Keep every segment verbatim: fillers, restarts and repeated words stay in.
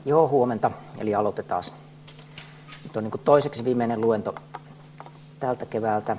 Joo, huomenta, eli aloitetaan. Nyt on niin kuin toiseksi viimeinen luento tältä keväältä.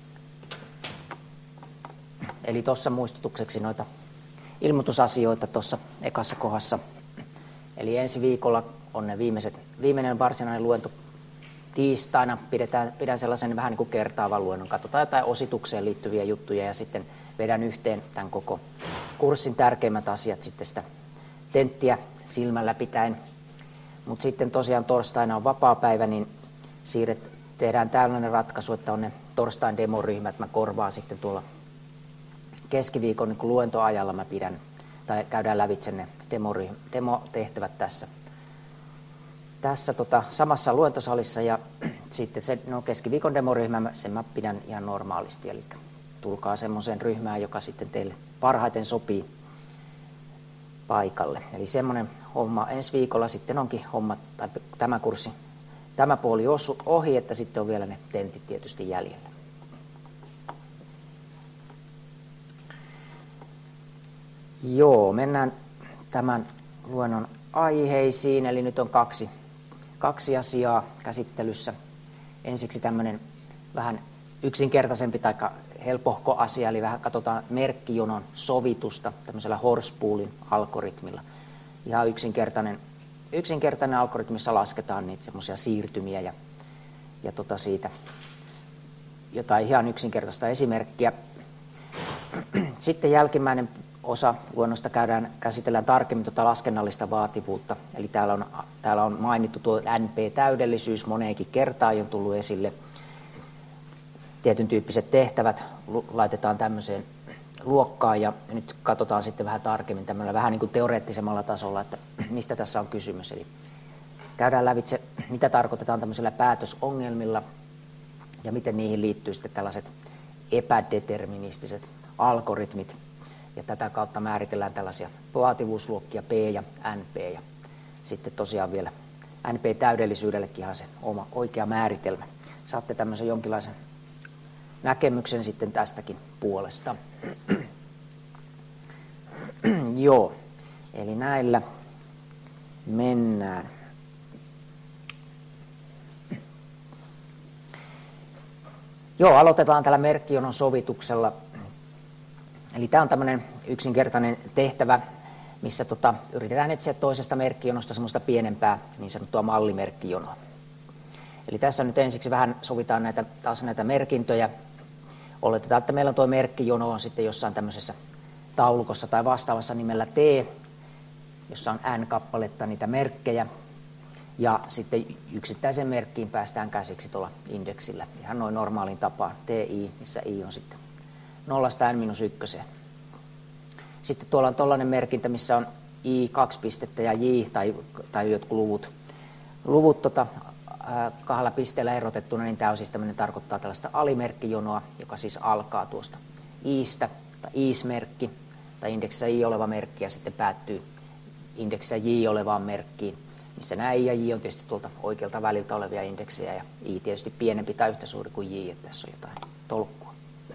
Eli tuossa muistutukseksi noita ilmoitusasioita tuossa ekassa kohdassa. Eli ensi viikolla on ne viimeiset, viimeinen varsinainen luento tiistaina. Pidetään, pidän sellaisen vähän niin kuin kertaavan luennon. Katsotaan jotain ositukseen liittyviä juttuja ja sitten vedän yhteen tämän koko kurssin tärkeimmät asiat sitten sitä tenttiä silmällä pitäen. Mutta sitten tosiaan torstaina on vapaapäivä, niin siirret, tehdään tällainen ratkaisu, että on ne torstain demoryhmät. Mä korvaan sitten tuolla keskiviikon niin luentoajalla mä pidän, tai käydään lävitse ne demotehtävät tässä, tässä tota, samassa luentosalissa. Ja sitten se no, keskiviikon demoryhmä, sen mä pidän ihan normaalisti. Eli tulkaa semmoiseen ryhmään, joka sitten teille parhaiten sopii paikalle. Eli semmoinen homma ensi viikolla sitten onkin homma, tai tämä kurssi, tämä puoli ohi, että sitten on vielä ne tentit tietysti jäljellä. Joo, mennään tämän luennon aiheisiin, eli nyt on kaksi, kaksi asiaa käsittelyssä. Ensiksi tämmöinen vähän yksinkertaisempi tai helpohko asia, eli vähän katsotaan merkkijonon sovitusta tämmöisellä Horspoolin algoritmilla. Ihan yksinkertainen, yksinkertainen algoritmi, missä lasketaan niitä semmoisia siirtymiä ja, ja tota siitä jotain ihan yksinkertaista esimerkkiä. Sitten jälkimmäinen osa luonnosta käydään, käsitellään tarkemmin tuota laskennallista vaativuutta. Eli täällä on, täällä on mainittu tuo N P-täydellisyys moneenkin kertaan, on tullut esille. Tietyn tyyppiset tehtävät laitetaan tämmöiseen luokkaan ja nyt katsotaan sitten vähän tarkemmin tämmöllä vähän niin kuin teoreettisemmalla tasolla, että mistä tässä on kysymys. Eli käydään lävitse, mitä tarkoitetaan tämmöisellä päätösongelmilla ja miten niihin liittyy sitten tällaiset epädeterministiset algoritmit. Ja tätä kautta määritellään tällaisia vaativuusluokkia P ja N P. Ja sitten tosiaan vielä N P-täydellisyydellekin ihan se oma oikea määritelmä. Saatte tämmöisen jonkinlaisen näkemyksen sitten tästäkin puolesta. Joo, eli näillä mennään. Joo, aloitetaan tällä merkkijonon sovituksella. Eli tämä on tämmöinen yksinkertainen tehtävä, missä tota, yritetään etsiä toisesta merkkijonosta semmoista pienempää niin sanottua mallimerkkijonoa. Eli tässä nyt ensiksi vähän sovitaan näitä, taas näitä merkintöjä. Oletetaan, että meillä on tuo merkkijono on sitten jossain tämmöisessä taulukossa tai vastaavassa nimellä T, jossa on N kappaletta niitä merkkejä. Ja sitten yksittäisen merkkiin päästään käsiksi tuolla indeksillä. Ihan noin normaalin tapaan T I, missä I on sitten nollasta N miinus ykköseen. Sitten tuolla on tollainen merkintä, missä on I kaksi pistettä ja J tai, tai jotkut luvut, luvut tota, ää, kahdella pisteellä erotettuna, niin tämä on siis tämmöinen, tarkoittaa tällaista alimerkkijonoa, joka siis alkaa tuosta Iistä, tai Is-merkki, tai indeksissä I oleva merkki, ja sitten päättyy indeksissä J olevaan merkkiin, missä nämä I ja J on tietysti tuolta oikealta väliltä olevia indeksejä, ja I tietysti pienempi tai yhtä suuri kuin J, että tässä on jotain tolkkua.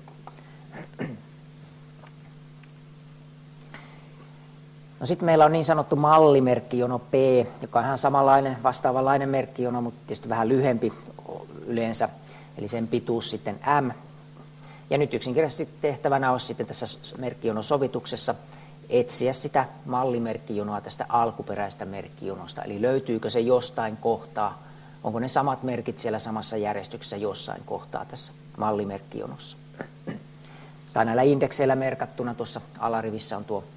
No sitten meillä on niin sanottu mallimerkkijono P, joka on ihan samanlainen, vastaavanlainen merkkijono, mutta tietysti vähän lyhempi yleensä, eli sen pituus sitten M. Ja nyt yksinkertaisesti tehtävänä olisi sitten tässä merkkijonosovituksessa etsiä sitä mallimerkkijonoa tästä alkuperäisestä merkkijonosta, eli löytyykö se jostain kohtaa, onko ne samat merkit siellä samassa järjestyksessä jossain kohtaa tässä mallimerkkijonossa. Tai näillä indekseillä merkattuna tuossa alarivissä on tuo,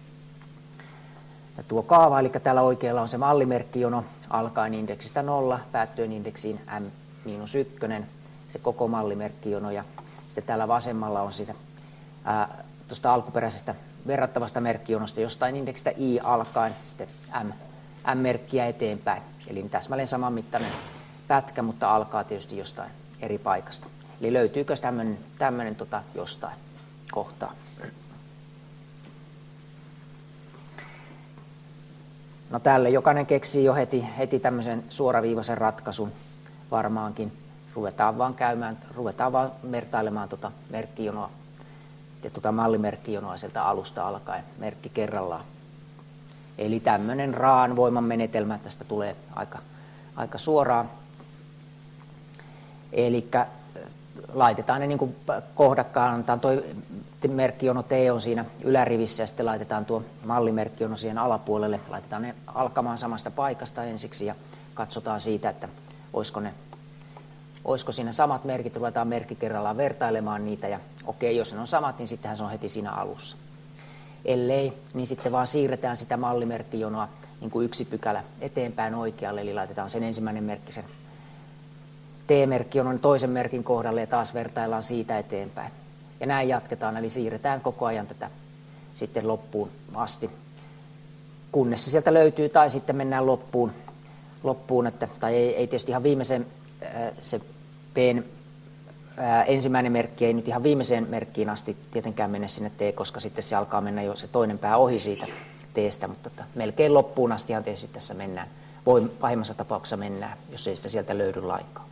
tuo kaava, eli täällä oikealla on se mallimerkkijono, alkaen indeksistä nolla, päättyen indeksiin M miinus yksi, se koko mallimerkkijono, ja sitten täällä vasemmalla on siitä ää, tuosta alkuperäisestä verrattavasta merkkijonosta jostain indeksistä I alkaen, sitten M, M-merkkiä eteenpäin. Eli täsmälleen saman mittainen pätkä, mutta alkaa tietysti jostain eri paikasta. Eli löytyykö tämmöinen, tämmöinen tota, jostain kohtaa. No tälle jokainen keksii jo heti, heti tämmöisen suoraviivaisen ratkaisun varmaankin. Ruvetaan vaan käymään, ruvetaan vaan vertailemaan tuota merkkijonoa ja tuota mallimerkkijonoa sieltä alusta alkaen, merkki kerrallaan. Eli tämmöinen raan voiman menetelmä tästä tulee aika, aika suoraan. Eli laitetaan ne niin kuin kohdakkaan, antaa tuo merkkijono T on siinä ylärivissä ja sitten laitetaan tuo mallimerkkijono siihen alapuolelle. Laitetaan ne alkamaan samasta paikasta ensiksi ja katsotaan siitä, että olisiko, ne, olisiko siinä samat merkit. Ruvetaan merkki kerrallaan vertailemaan niitä ja okei, jos ne on samat, niin sittenhän se on heti siinä alussa. Ellei, niin sitten vaan siirretään sitä mallimerkkijonoa niin kuin yksi pykälä eteenpäin oikealle, eli laitetaan sen ensimmäinen merkki sen T-merkkijonon toisen merkin kohdalle ja taas vertaillaan siitä eteenpäin. Ja näin jatketaan, eli siirretään koko ajan tätä sitten loppuun asti, kunnes se sieltä löytyy, tai sitten mennään loppuun, loppuun että, tai ei, ei tietysti ihan viimeiseen, se P:n ää, ensimmäinen merkki ei nyt ihan viimeiseen merkkiin asti tietenkään mene sinne T, koska sitten se alkaa mennä jo se toinen pää ohi siitä T:stä, mutta että melkein loppuun astihan tietysti tässä mennään. Voi pahimmassa tapauksessa mennään, jos ei sitä sieltä löydy lainkaan.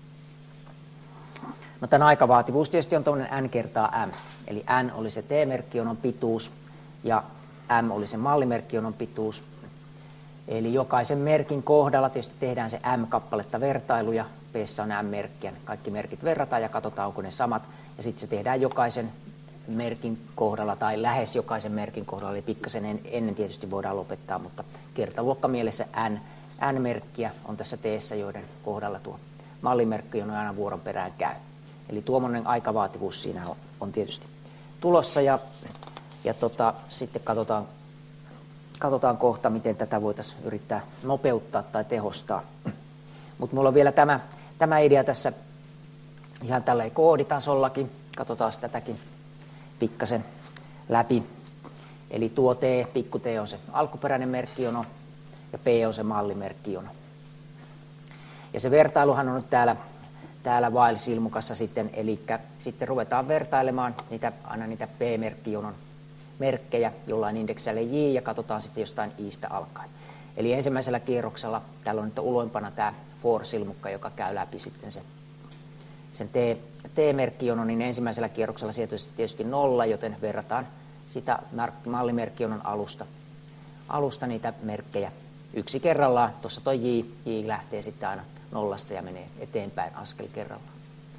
No tämän aikavaativuus tietysti on tuollainen n kertaa m, eli n oli se T-merkkijonon pituus ja m oli se mallimerkkijonon pituus. Eli jokaisen merkin kohdalla tietysti tehdään se m-kappaletta vertailuja, P:ssä on m-merkkiä, kaikki merkit verrataan ja katsotaan onko ne samat. Ja sitten se tehdään jokaisen merkin kohdalla tai lähes jokaisen merkin kohdalla, eli pikkasen ennen tietysti voidaan lopettaa, mutta kertaluokkamielessä n, n-merkkiä on tässä T:ssä, joiden kohdalla tuo mallimerkkijono aina vuoron perään käy. Eli tuommoinen aikavaativuus siinä on, on tietysti tulossa ja, ja tota, sitten katsotaan, katsotaan kohta, miten tätä voitaisiin yrittää nopeuttaa tai tehostaa. Mutta mulla on vielä tämä, tämä idea tässä ihan tällä kooditasollakin. Katsotaan tätäkin pikkasen läpi. Eli tuo T, pikku T on se alkuperäinen merkkijono ja P on se mallimerkkijono. Ja se vertailuhan on nyt täällä täällä while-silmukassa sitten, eli sitten ruvetaan vertailemaan niitä, aina niitä P-merkkijonon merkkejä jollain indeksillä J ja katsotaan sitten jostain I:stä alkaen. Eli ensimmäisellä kierroksella täällä on nyt uloimpana tämä for-silmukka, joka käy läpi sitten sen, sen T, T-merkkijonon, niin ensimmäisellä kierroksella sieltä tietysti nolla, joten verrataan sitä mallimerkkijonon alusta, alusta niitä merkkejä yksi kerrallaan. Tuossa tuo J, J lähtee sitten aina nollasta ja menee eteenpäin askel kerrallaan.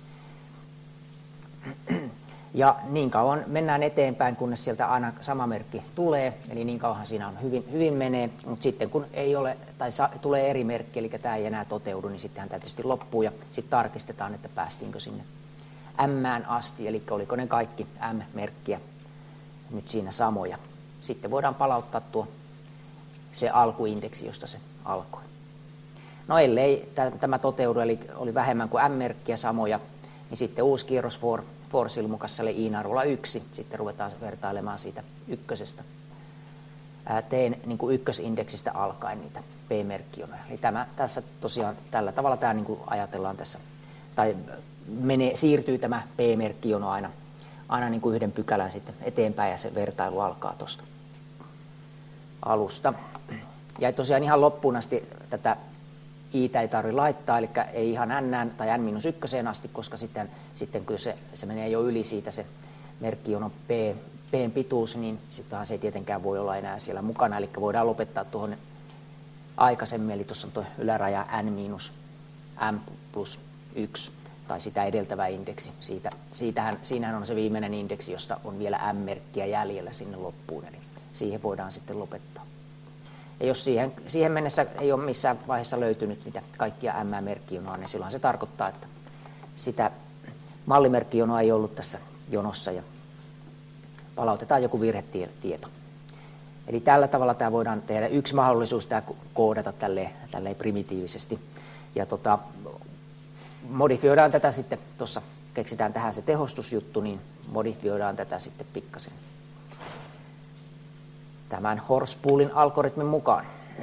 Ja niin kauan mennään eteenpäin, kunnes sieltä aina sama merkki tulee, eli niin kauan siinä on hyvin, hyvin menee, mutta sitten kun ei ole, tai sa, tulee eri merkki, eli tämä ei enää toteudu, niin sittenhän tämä tietysti loppuu ja sitten tarkistetaan, että päästiinkö sinne M:ään asti, eli oliko ne kaikki M-merkkiä nyt siinä samoja. Sitten voidaan palauttaa tuo se alkuindeksi, josta se alkoi. No ellei tämä toteudu, eli oli vähemmän kuin M-merkkiä samoja, niin sitten uusi kierros for, for-silmukassa oli i-narulla yksi. Sitten ruvetaan vertailemaan siitä ykkösestä, T:n niin kuin ykkösindeksistä alkaen niitä P-merkkijonoja. Eli tämä, tässä tosiaan tällä tavalla tämä niin kuin ajatellaan tässä, tai menee, siirtyy tämä P-merkkijono aina, aina niin kuin yhden pykälän sitten eteenpäin ja se vertailu alkaa tuosta alusta. Ja tosiaan ihan loppuun asti tätä I:tä ei tarvitse laittaa, eli ei ihan n tai n miinus yksi asti, koska sitten, sitten kun se, se menee jo yli siitä se merkkijono P, P:n pituus, niin sittenhän se ei tietenkään voi olla enää siellä mukana, eli voidaan lopettaa tuohon aikaisemmin, eli tuossa on tuo yläraja n miinus m plus yksi, tai sitä edeltävä indeksi. Siitä, siitähän, siinähän on se viimeinen indeksi, josta on vielä m-merkkiä jäljellä sinne loppuun, eli siihen voidaan sitten lopettaa. Ja jos siihen, siihen mennessä ei ole missään vaiheessa löytynyt niitä kaikkia M-merkkijonoa, niin silloin se tarkoittaa, että sitä mallimerkkijonoa ei ollut tässä jonossa ja palautetaan joku virhetieto. Eli tällä tavalla tämä voidaan tehdä. Yksi mahdollisuus tämä koodata tälleen, tälleen primitiivisesti. Ja tota, modifioidaan tätä sitten, tuossa keksitään tähän se tehostusjuttu, niin modifioidaan tätä sitten pikkasen tämän Horspoolin algoritmin mukaan.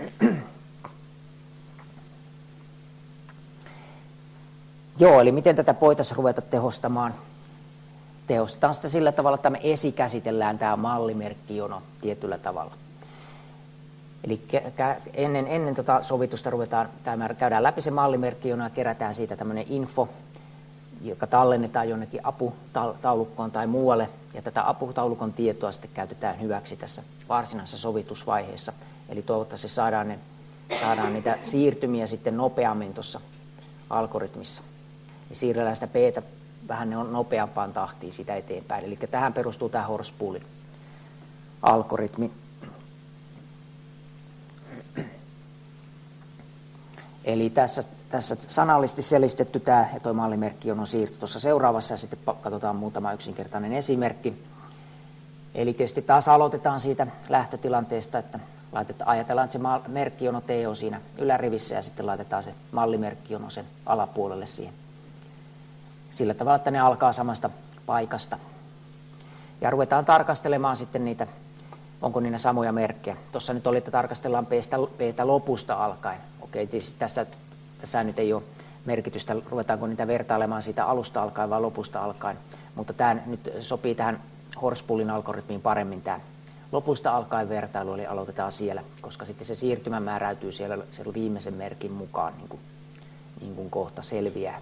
Joo, eli miten tätä voitaisiin ruveta tehostamaan? Tehostetaan sitä sillä tavalla, että me esikäsitellään tämä mallimerkkijono tietyllä tavalla. Eli ennen, ennen tota sovitusta ruvetaan, käydään läpi se mallimerkkijono ja kerätään siitä tämmöinen info, joka tallennetaan jonnekin aputaulukkoon tai muualle. Ja tätä aputaulukon tietoa sitten käytetään hyväksi tässä varsinaisessa sovitusvaiheessa. Eli toivottavasti saadaan, ne, saadaan niitä siirtymiä sitten nopeammin tuossa algoritmissa. Ja siirrellään sitä P:tä vähän nopeampaan tahtiin sitä eteenpäin. Eli tähän perustuu tämä Horspoolin algoritmi. Eli tässä, tässä sanallisesti selistetty tämä, ja tuo mallimerkki on siirto tuossa seuraavassa, ja sitten katsotaan muutama yksinkertainen esimerkki. Eli tietysti taas aloitetaan siitä lähtötilanteesta, että laitetaan, ajatellaan, että se merkkijono T on siinä ylärivissä, ja sitten laitetaan se mallimerkkijono sen alapuolelle siihen. Sillä tavalla, että ne alkaa samasta paikasta. Ja ruvetaan tarkastelemaan sitten niitä, onko niillä samoja merkkejä. Tuossa nyt oli, että tarkastellaan P:stä, P:tä lopusta alkaen. Okei, tässä, tässä nyt ei ole merkitystä, ruvetaanko niitä vertailemaan siitä alusta alkaen vai lopusta alkaen. Mutta tämä nyt sopii tähän Horspoolin algoritmiin paremmin tämä lopusta alkaen vertailu, eli aloitetaan siellä, koska sitten se siirtymä määräytyy siellä, siellä viimeisen merkin mukaan, niin kuin, niin kuin kohta selviää.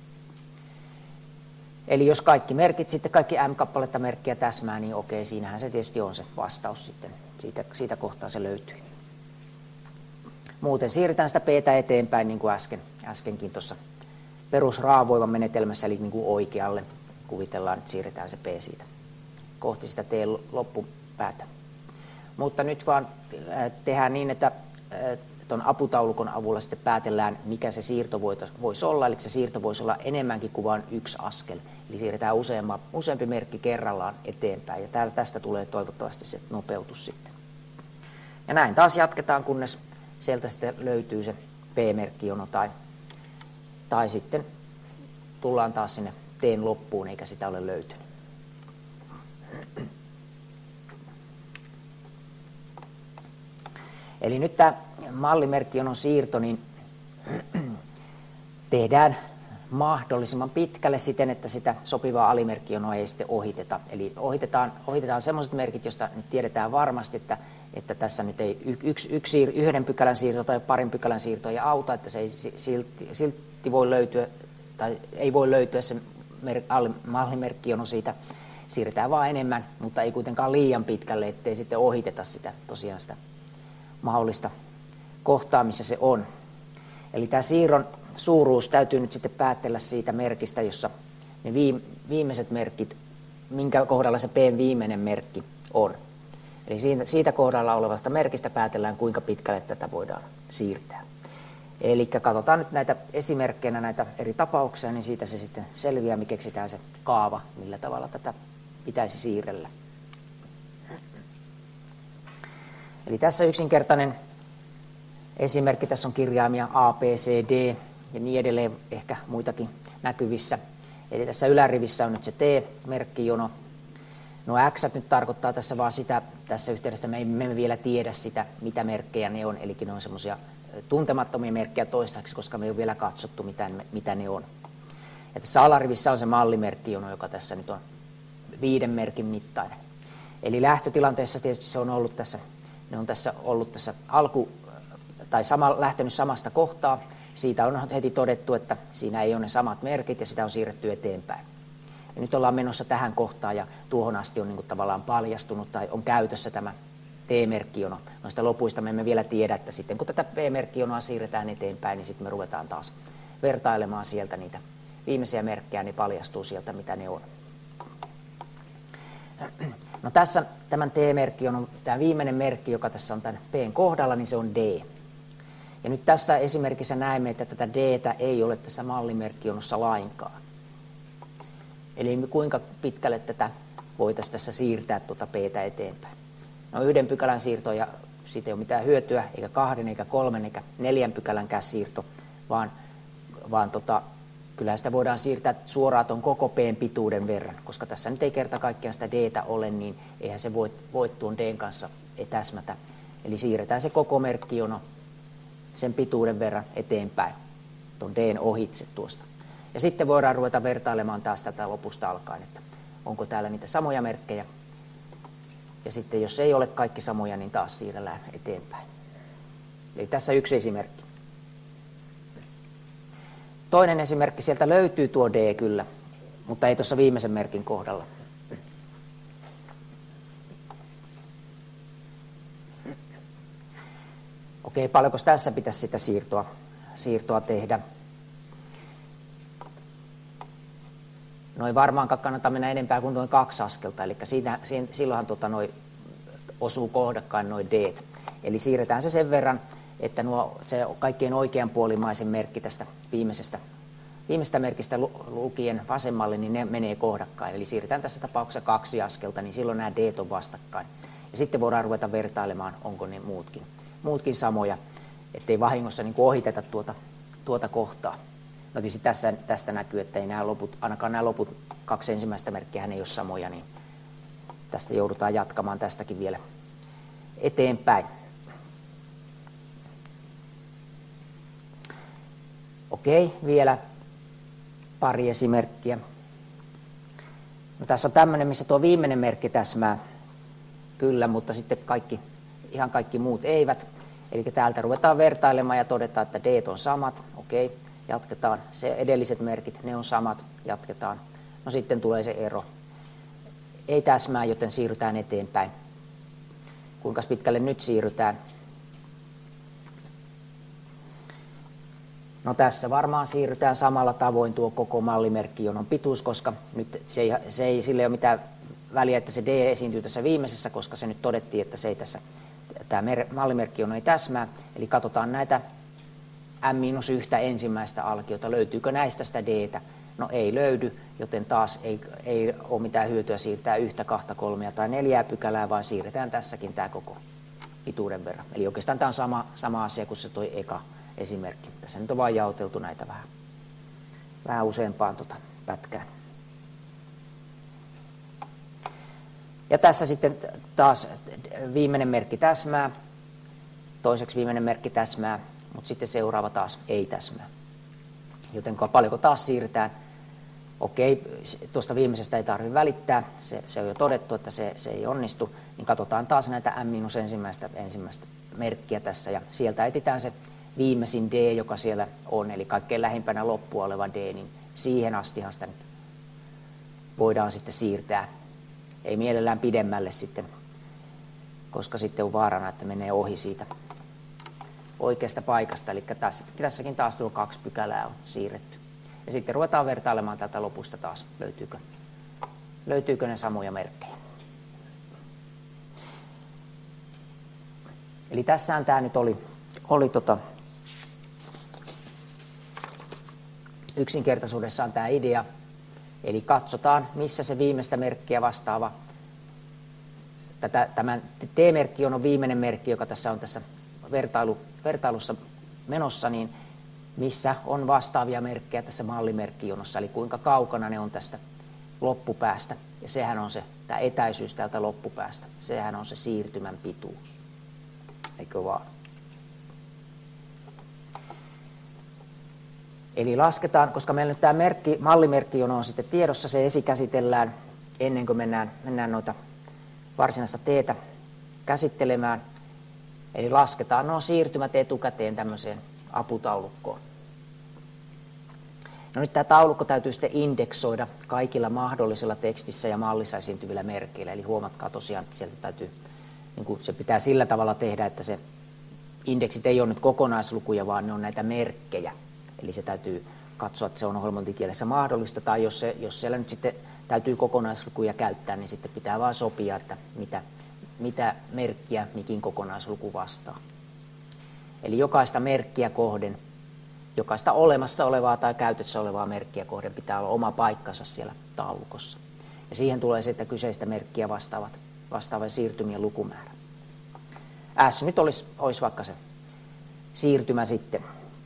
Eli jos kaikki merkit, sitten kaikki M-kappaletta merkkiä täsmää, niin okei, siinähän se tietysti on se vastaus sitten. Siitä, siitä kohtaa se löytyy. Muuten siirretään sitä P:tä eteenpäin, niin kuin äsken, äskenkin tuossa perusraavoivan menetelmässä, eli niin kuin oikealle. Kuvitellaan, että siirretään se P siitä kohti sitä T-loppupäätä. Mutta nyt vaan tehdään niin, että tuon aputaulukon avulla sitten päätellään, mikä se siirto voisi olla. Eli se siirto voisi olla enemmänkin kuin vain yksi askel. Eli siirretään useampi, useampi merkki kerrallaan eteenpäin. Ja täällä tästä tulee toivottavasti se nopeutus sitten. Ja näin taas jatketaan, kunnes sieltä sitten löytyy se P-merkkijono tai, tai sitten tullaan taas sinne T:n loppuun, eikä sitä ole löytynyt. Eli nyt tämä mallimerkkijonon siirto niin tehdään mahdollisimman pitkälle siten, että sitä sopivaa alimerkkijonoa ei sitten ohiteta. Eli ohitetaan, ohitetaan sellaiset merkit, joista nyt tiedetään varmasti, että, että tässä nyt ei yksi, yksi, yhden pykälän siirto tai parin pykälän siirto ei auta, että se ei silti, silti voi löytyä, tai ei voi löytyä se mer, mallimerkkijono siitä. Siirretään vaan enemmän, mutta ei kuitenkaan liian pitkälle, ettei sitten ohiteta sitä tosiaan sitä mahdollista kohtaa, missä se on. Eli tämä siirron suuruus täytyy nyt sitten päättellä siitä merkistä, jossa ne viimeiset merkit, minkä kohdalla se P:n viimeinen merkki on. Eli siitä, siitä kohdalla olevasta merkistä päätellään, kuinka pitkälle tätä voidaan siirtää. Eli katsotaan nyt näitä esimerkkeinä näitä eri tapauksia, niin siitä se sitten selviää, mikä keksitään se kaava, millä tavalla tätä pitäisi siirrellä. Eli tässä yksinkertainen esimerkki, tässä on kirjaimia A, B, C, D ja niin edelleen, ehkä muitakin näkyvissä. Eli tässä ylärivissä on nyt se T-merkkijono. No X nyt tarkoittaa tässä vaan sitä, tässä yhteydessä me emme vielä tiedä sitä, mitä merkkejä ne on, eli ne on semmoisia tuntemattomia merkkejä toistaiseksi, koska me ei ole vielä katsottu, mitä, mitä ne on. Ja tässä alarivissä on se mallimerkkijono, joka tässä nyt on viiden merkin mittainen. Eli lähtötilanteessa tietysti se on ollut tässä, ne on tässä ollut tässä alku, tai sama, lähtenyt samasta kohtaa. Siitä on heti todettu, että siinä ei ole ne samat merkit ja sitä on siirretty eteenpäin. Ja nyt ollaan menossa tähän kohtaan ja tuohon asti on niin kuin tavallaan paljastunut tai on käytössä tämä T-merkkijono. Noista lopuista me emme vielä tiedä, että sitten kun tätä P-merkkijonoa siirretään eteenpäin, niin sitten me ruvetaan taas vertailemaan sieltä niitä viimeisiä merkkejä, niin paljastuu sieltä, mitä ne on. No tässä tämän T-merkkijonon, tämä viimeinen merkki, joka tässä on tämän P:n kohdalla, niin se on D. Ja nyt tässä esimerkissä näemme, että tätä D:tä ei ole tässä mallimerkkijonossa lainkaan. Eli kuinka pitkälle tätä voitaisiin tässä siirtää tuota P:tä eteenpäin. No yhden pykälän siirto ja siitä ei ole mitään hyötyä, eikä kahden, eikä kolmen, eikä neljän pykälänkään siirto, vaan, vaan tota, kyllä sitä voidaan siirtää suoraan tuon koko P:n pituuden verran, koska tässä nyt ei kerta kaikkiaan sitä D:tä ole, niin eihän se voi, voi tuon D:n kanssa täsmätä. Eli siirretään se koko merkkijono sen pituuden verran eteenpäin, tuon D:n ohitse tuosta. Ja sitten voidaan ruveta vertailemaan taas tätä lopusta alkaen, että onko täällä niitä samoja merkkejä. Ja sitten jos ei ole kaikki samoja, niin taas siirrellään eteenpäin. Eli tässä yksi esimerkki. Toinen esimerkki, sieltä löytyy tuo D kyllä, mutta ei tuossa viimeisen merkin kohdalla. Okei, paljonko tässä pitäisi sitä siirtoa, siirtoa tehdä? No ei varmaankaan kannata mennä enempää kuin noin kaksi askelta, eli siinä, siinä, silloinhan tota noi, osuu kohdakkain noin d. Eli siirretään se sen verran, että nuo, se kaikkein oikeanpuolimaisen merkki tästä viimeisestä, viimeistä merkistä lukien vasemmalle, niin ne menee kohdakkain. Eli siirretään tässä tapauksessa kaksi askelta, niin silloin nämä d on vastakkain. Ja sitten voidaan ruveta vertailemaan, onko ne muutkin, muutkin samoja, ettei vahingossa niin kuin ohiteta tuota, tuota kohtaa. No tietysti tässä, tästä näkyy, että ei nämä loput, ainakaan nämä loput kaksi ensimmäistä merkkiä ei ole samoja, niin tästä joudutaan jatkamaan tästäkin vielä eteenpäin. Okei, vielä pari esimerkkiä. No, tässä on tämmöinen, missä tuo viimeinen merkki täsmää kyllä, mutta sitten kaikki, ihan kaikki muut eivät. Eli täältä ruvetaan vertailemaan ja todetaan, että d on samat. Okei, jatketaan. Se edelliset merkit, ne on samat. Jatketaan. No sitten tulee se ero. Ei täsmää, joten siirrytään eteenpäin. Kuinka pitkälle nyt siirrytään? No tässä varmaan siirrytään samalla tavoin tuo koko mallimerkkijonon pituus, koska nyt se ei, se ei, sille ole mitään väliä, että se d esiintyy tässä viimeisessä, koska se nyt todettiin, että se ei tässä, tämä mallimerkkijono ei täsmää. Eli katsotaan näitä m-yhtä ensimmäistä alkiota, löytyykö näistä sitä d:tä? No ei löydy, joten taas ei, ei ole mitään hyötyä siirtää yhtä, kahta, kolmea tai neljää pykälää, vaan siirretään tässäkin tämä koko pituuden verran. Eli oikeastaan tämä on sama, sama asia kuin se toi eka esimerkki. Tässä nyt on vain jaoteltu näitä vähän, vähän useampaan tota pätkään. Ja tässä sitten taas viimeinen merkki täsmää, toiseksi viimeinen merkki täsmää, mutta sitten seuraava taas ei täsmää. Joten paljonko taas siirretään? Okei, tuosta viimeisestä ei tarvitse välittää, se, se on jo todettu, että se, se ei onnistu, niin katsotaan taas näitä m- ensimmäistä, ensimmäistä merkkiä tässä, ja sieltä etsitään se viimeisin d, joka siellä on, eli kaikkein lähimpänä loppua oleva d, niin siihen astihan sitä nyt voidaan sitten siirtää. Ei mielellään pidemmälle sitten, koska sitten on vaarana, että menee ohi siitä oikeasta paikasta, eli tässä, tässäkin taas tuo kaksi pykälää on siirretty. Ja sitten ruvetaan vertailemaan tätä lopusta taas, löytyykö, löytyykö ne samoja merkkejä. Eli tässähän tämä nyt oli, oli tota, yksinkertaisuudessaan tämä idea, eli katsotaan, missä se viimeistä merkkiä vastaava, tätä, tämän T-merkki on viimeinen merkki, joka tässä on tässä vertailu, vertailussa menossa, niin missä on vastaavia merkkejä tässä mallimerkkijonossa, eli kuinka kaukana ne on tästä loppupäästä. Ja sehän on se, tämä etäisyys täältä loppupäästä, sehän on se siirtymän pituus. Eikö vaan? Eli lasketaan, koska meillä nyt tämä merkki, mallimerkkijono on sitten tiedossa, se esikäsitellään ennen kuin mennään, mennään noita varsinaista teetä käsittelemään. Eli lasketaan nuo siirtymät etukäteen tämmöiseen aputaulukkoon. No nyt tämä taulukko täytyy sitten indeksoida kaikilla mahdollisilla tekstissä ja mallissa esiintyvillä merkeillä. Eli huomatkaa tosiaan, että sieltä täytyy, niin kuin se pitää sillä tavalla tehdä, että se indeksit ei ole nyt kokonaislukuja, vaan ne on näitä merkkejä. Eli se täytyy katsoa, että se on ohjelmointikielessä mahdollista, tai jos, se, jos siellä nyt sitten täytyy kokonaislukuja käyttää, niin sitten pitää vaan sopia, että mitä, mitä merkkiä mikin kokonaisluku vastaa. Eli jokaista merkkiä kohden, jokaista olemassa olevaa tai käytössä olevaa merkkiä kohden pitää olla oma paikkansa siellä taulukossa. Ja siihen tulee se, että kyseistä merkkiä vastaavat, vastaavan siirtymien lukumäärä. S nyt olisi, olisi vaikka se siirtymä sitten.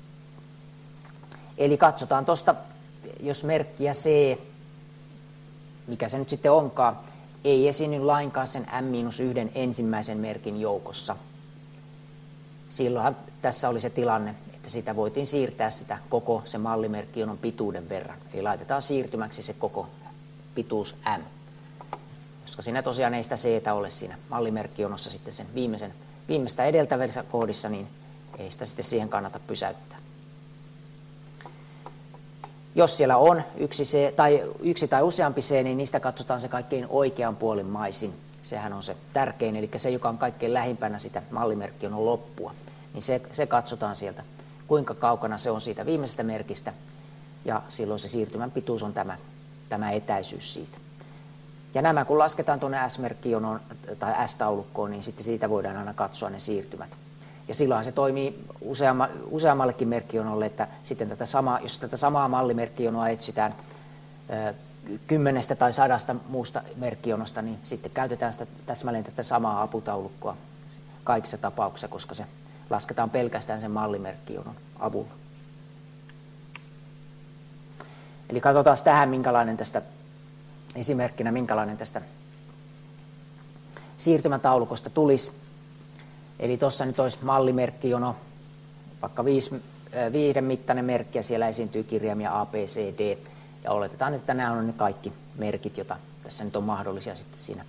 Eli katsotaan tuosta, jos merkkiä C, mikä se nyt sitten onkaan, ei esiinny lainkaan sen m-yhden ensimmäisen merkin joukossa. Silloinhan tässä oli se tilanne, että sitä voitiin siirtää sitä koko se mallimerkkijonon pituuden verran. Eli laitetaan siirtymäksi se koko pituus m. Koska siinä tosiaan ei sitä c-tä ole siinä mallimerkkijonossa sitten sen viimeisen, viimeistä edeltävissä kohdissa, niin ei sitä sitten siihen kannata pysäyttää. Jos siellä on yksi, C, tai yksi tai useampi C, niin niistä katsotaan se kaikkein oikeanpuolimaisin. Sehän on se tärkein, eli se, joka on kaikkein lähimpänä sitä mallimerkkijonon loppua. niin se, se katsotaan sieltä, kuinka kaukana se on siitä viimeisestä merkistä, ja silloin se siirtymän pituus on tämä, tämä etäisyys siitä. Ja nämä kun lasketaan tuonne S-merkkijonoon tai S-taulukkoon, niin sitten siitä voidaan aina katsoa ne siirtymät. Ja silloin se toimii useamma, useammallekin merkkijonolle, että sitten tätä samaa, jos tätä samaa mallimerkkijonoa etsitään ö, kymmenestä tai sadasta muusta merkkijonosta, niin sitten käytetään sitä täsmälleen tätä samaa aputaulukkoa kaikissa tapauksissa, koska se lasketaan pelkästään sen mallimerkkijonon avulla. Eli katsotaan tähän, minkälainen tästä esimerkkinä, minkälainen tästä siirtymätaulukosta tulisi. Eli tuossa nyt olisi mallimerkkijono, vaikka viisi, viiden mittainen merkki, ja siellä esiintyy kirjaimia A, B, C, D. Ja oletetaan, että nämä on ne kaikki merkit, joita tässä nyt on mahdollisia sitten siinä,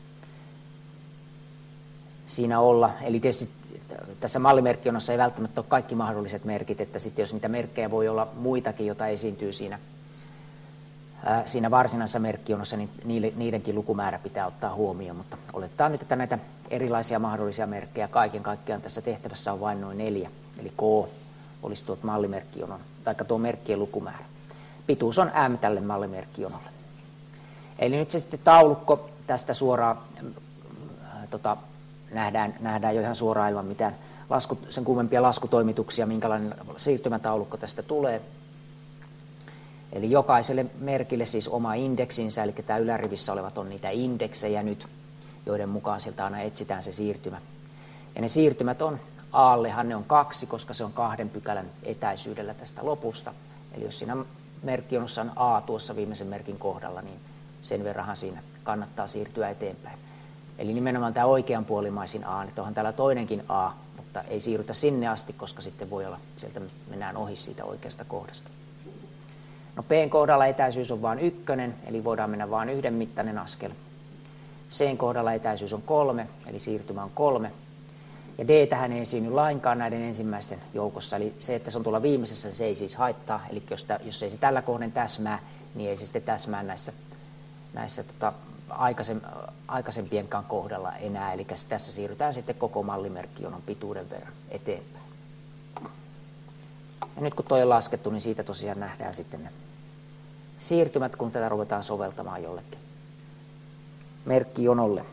siinä olla. Eli tietysti tässä mallimerkkijonossa ei välttämättä ole kaikki mahdolliset merkit, että sitten jos niitä merkkejä voi olla muitakin, joita esiintyy siinä, ää, siinä varsinaisessa merkkijonossa, niin niidenkin lukumäärä pitää ottaa huomioon. Mutta oletetaan nyt, että näitä erilaisia mahdollisia merkkejä kaiken kaikkiaan tässä tehtävässä on vain noin neljä. Eli K olisi tuot mallimerkkijonon, tai tuo merkkien lukumäärä. Pituus on M tälle mallimerkkijonolle. Eli nyt se sitten taulukko tästä suoraan äh, tota, nähdään, nähdään jo ihan suoraan ilman mitään lasku, sen kummempia laskutoimituksia, minkälainen siirtymätaulukko tästä tulee. Eli jokaiselle merkille siis oma indeksinsä, eli tämä ylärivissä olevat on niitä indeksejä nyt, joiden mukaan sieltä aina etsitään se siirtymä. Ja ne siirtymät on, Aallehan ne on kaksi, koska se on kahden pykälän etäisyydellä tästä lopusta. Eli jos siinä merkkijonossa on A tuossa viimeisen merkin kohdalla, niin sen verranhan siinä kannattaa siirtyä eteenpäin. Eli nimenomaan tämä oikeanpuolimaisin A, että onhan täällä toinenkin A, mutta ei siirrytä sinne asti, koska sitten voi olla, sieltä mennään ohi siitä oikeasta kohdasta. No P:n kohdalla etäisyys on vain ykkönen, eli voidaan mennä vain yhden mittainen askel. C:n kohdalla etäisyys on kolme, eli siirtymä on kolme. Ja D tähän ei esiinny lainkaan näiden ensimmäisten joukossa, eli se, että se on tuolla viimeisessä, se ei siis haittaa. Eli jos, tä, jos ei se tällä kohden täsmää, niin ei se sitten täsmää näissä, näissä tota, aikaisem, aikaisempienkaan kohdalla enää. Eli tässä siirrytään sitten koko mallimerkkijonon pituuden verran eteenpäin. Ja nyt kun tuo on laskettu, niin siitä tosiaan nähdään sitten ne siirtymät, kun tätä ruvetaan soveltamaan jollekin merkkijonolle.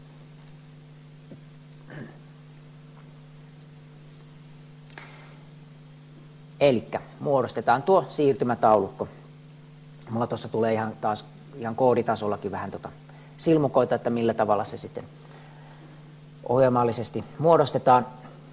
Eli muodostetaan tuo siirtymätaulukko. Mulla tuossa tulee ihan taas ihan kooditasollakin vähän tota silmukoita, että millä tavalla se sitten ohjelmallisesti muodostetaan.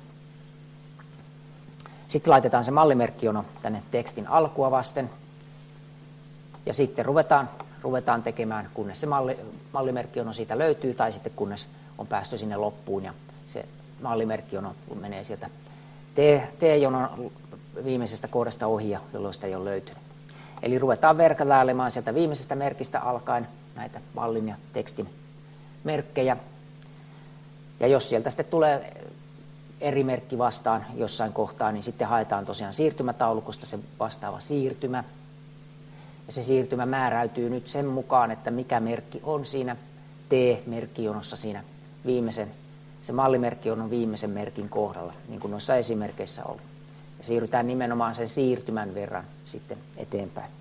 Sitten laitetaan se mallimerkkijono tänne tekstin alkua vasten. Ja sitten ruvetaan, ruvetaan tekemään, kunnes se malli, mallimerkkijono siitä löytyy, tai sitten kunnes on päästy sinne loppuun ja se mallimerkkijono menee sieltä T-jonon viimeisestä kohdasta ohi, jolloin sitä ei ole löytynyt. Eli ruvetaan verkailemaan sieltä viimeisestä merkistä alkaen näitä mallin ja tekstin merkkejä. Ja jos sieltä sitten tulee eri merkki vastaan jossain kohtaa, niin sitten haetaan tosiaan siirtymätaulukosta se vastaava siirtymä. Ja se siirtymä määräytyy nyt sen mukaan, että mikä merkki on siinä T-merkkijonossa siinä viimeisen, se mallimerkki on viimeisen merkin kohdalla, niin kuin noissa esimerkkeissä oli. Ja siirrytään nimenomaan sen siirtymän verran sitten eteenpäin.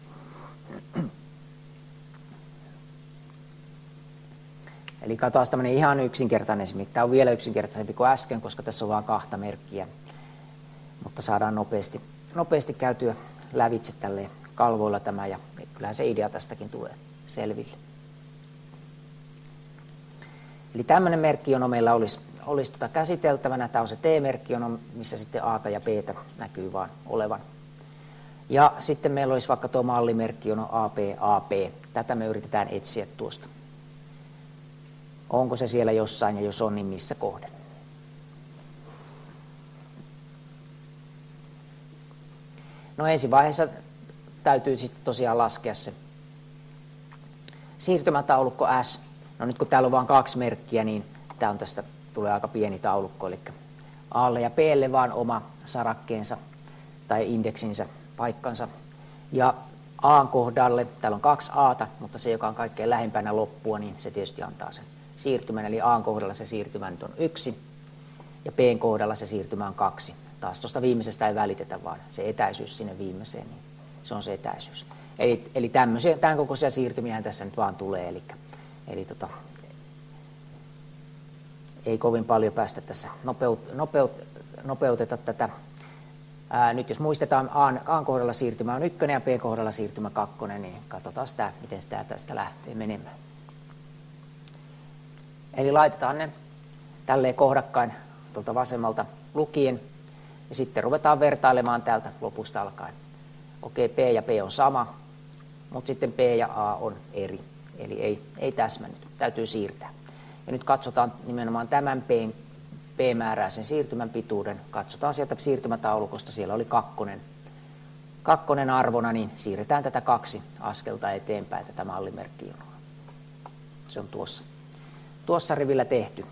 Eli katsotaan tämmöinen ihan yksinkertainen esimerkki. Tämä on vielä yksinkertaisempi kuin äsken, koska tässä on vain kahta merkkiä. Mutta saadaan nopeasti, nopeasti käytyä lävitse tälleen kalvoilla tämä, ja kyllähän se idea tästäkin tulee selville. Eli tämmöinen merkkijono meillä olisi, olisi tuota käsiteltävänä. Tämä on se T-merkkijono, missä sitten A:ta ja B:tä näkyy vaan olevan. Ja sitten meillä olisi vaikka tuo mallimerkkijono A P A P. Tätä me yritetään etsiä tuosta. Onko se siellä jossain, ja jos on, niin missä kohden? No ensi vaiheessa täytyy sitten tosiaan laskea se siirtymätaulukko S. No nyt kun täällä on vain kaksi merkkiä, niin tämä on tästä tulee aika pieni taulukko, eli A:lle ja B:lle vaan oma sarakkeensa tai indeksinsä, paikkansa. Ja A:n kohdalle, täällä on kaksi A:ta, mutta se, joka on kaikkein lähempänä loppua, niin se tietysti antaa sen siirtymän. Eli A:n kohdalla se siirtymä nyt on yksi, ja B:n kohdalla se siirtymä on kaksi. taas tuosta viimeisestä ei välitetä, vaan se etäisyys sinne viimeiseen, niin se on se etäisyys. Eli, eli tämmöisiä, tämän kokoisia siirtymiä tässä nyt vaan tulee, eli, eli tota, ei kovin paljon päästä tässä nopeut, nopeut, nopeuteta tätä. Ää, nyt jos muistetaan, A kohdalla siirtymä on ykkönen ja B kohdalla siirtymä kakkonen, niin katsotaan sitä, miten sitä tästä lähtee menemään. Eli laitetaan ne tälleen kohdakkain tuolta vasemmalta lukien, ja sitten ruvetaan vertailemaan täältä lopusta alkaen. Okei, P ja P on sama, mutta sitten P ja A on eri, eli ei, ei täsmännyt, täytyy siirtää. Ja nyt katsotaan nimenomaan tämän P, P-määräisen siirtymän pituuden, katsotaan sieltä siirtymätaulukosta, siellä oli kakkonen, kakkonen arvona, niin siirretään tätä kaksi askelta eteenpäin tätä mallimerkkijonoa. Se on tuossa, tuossa rivillä tehty.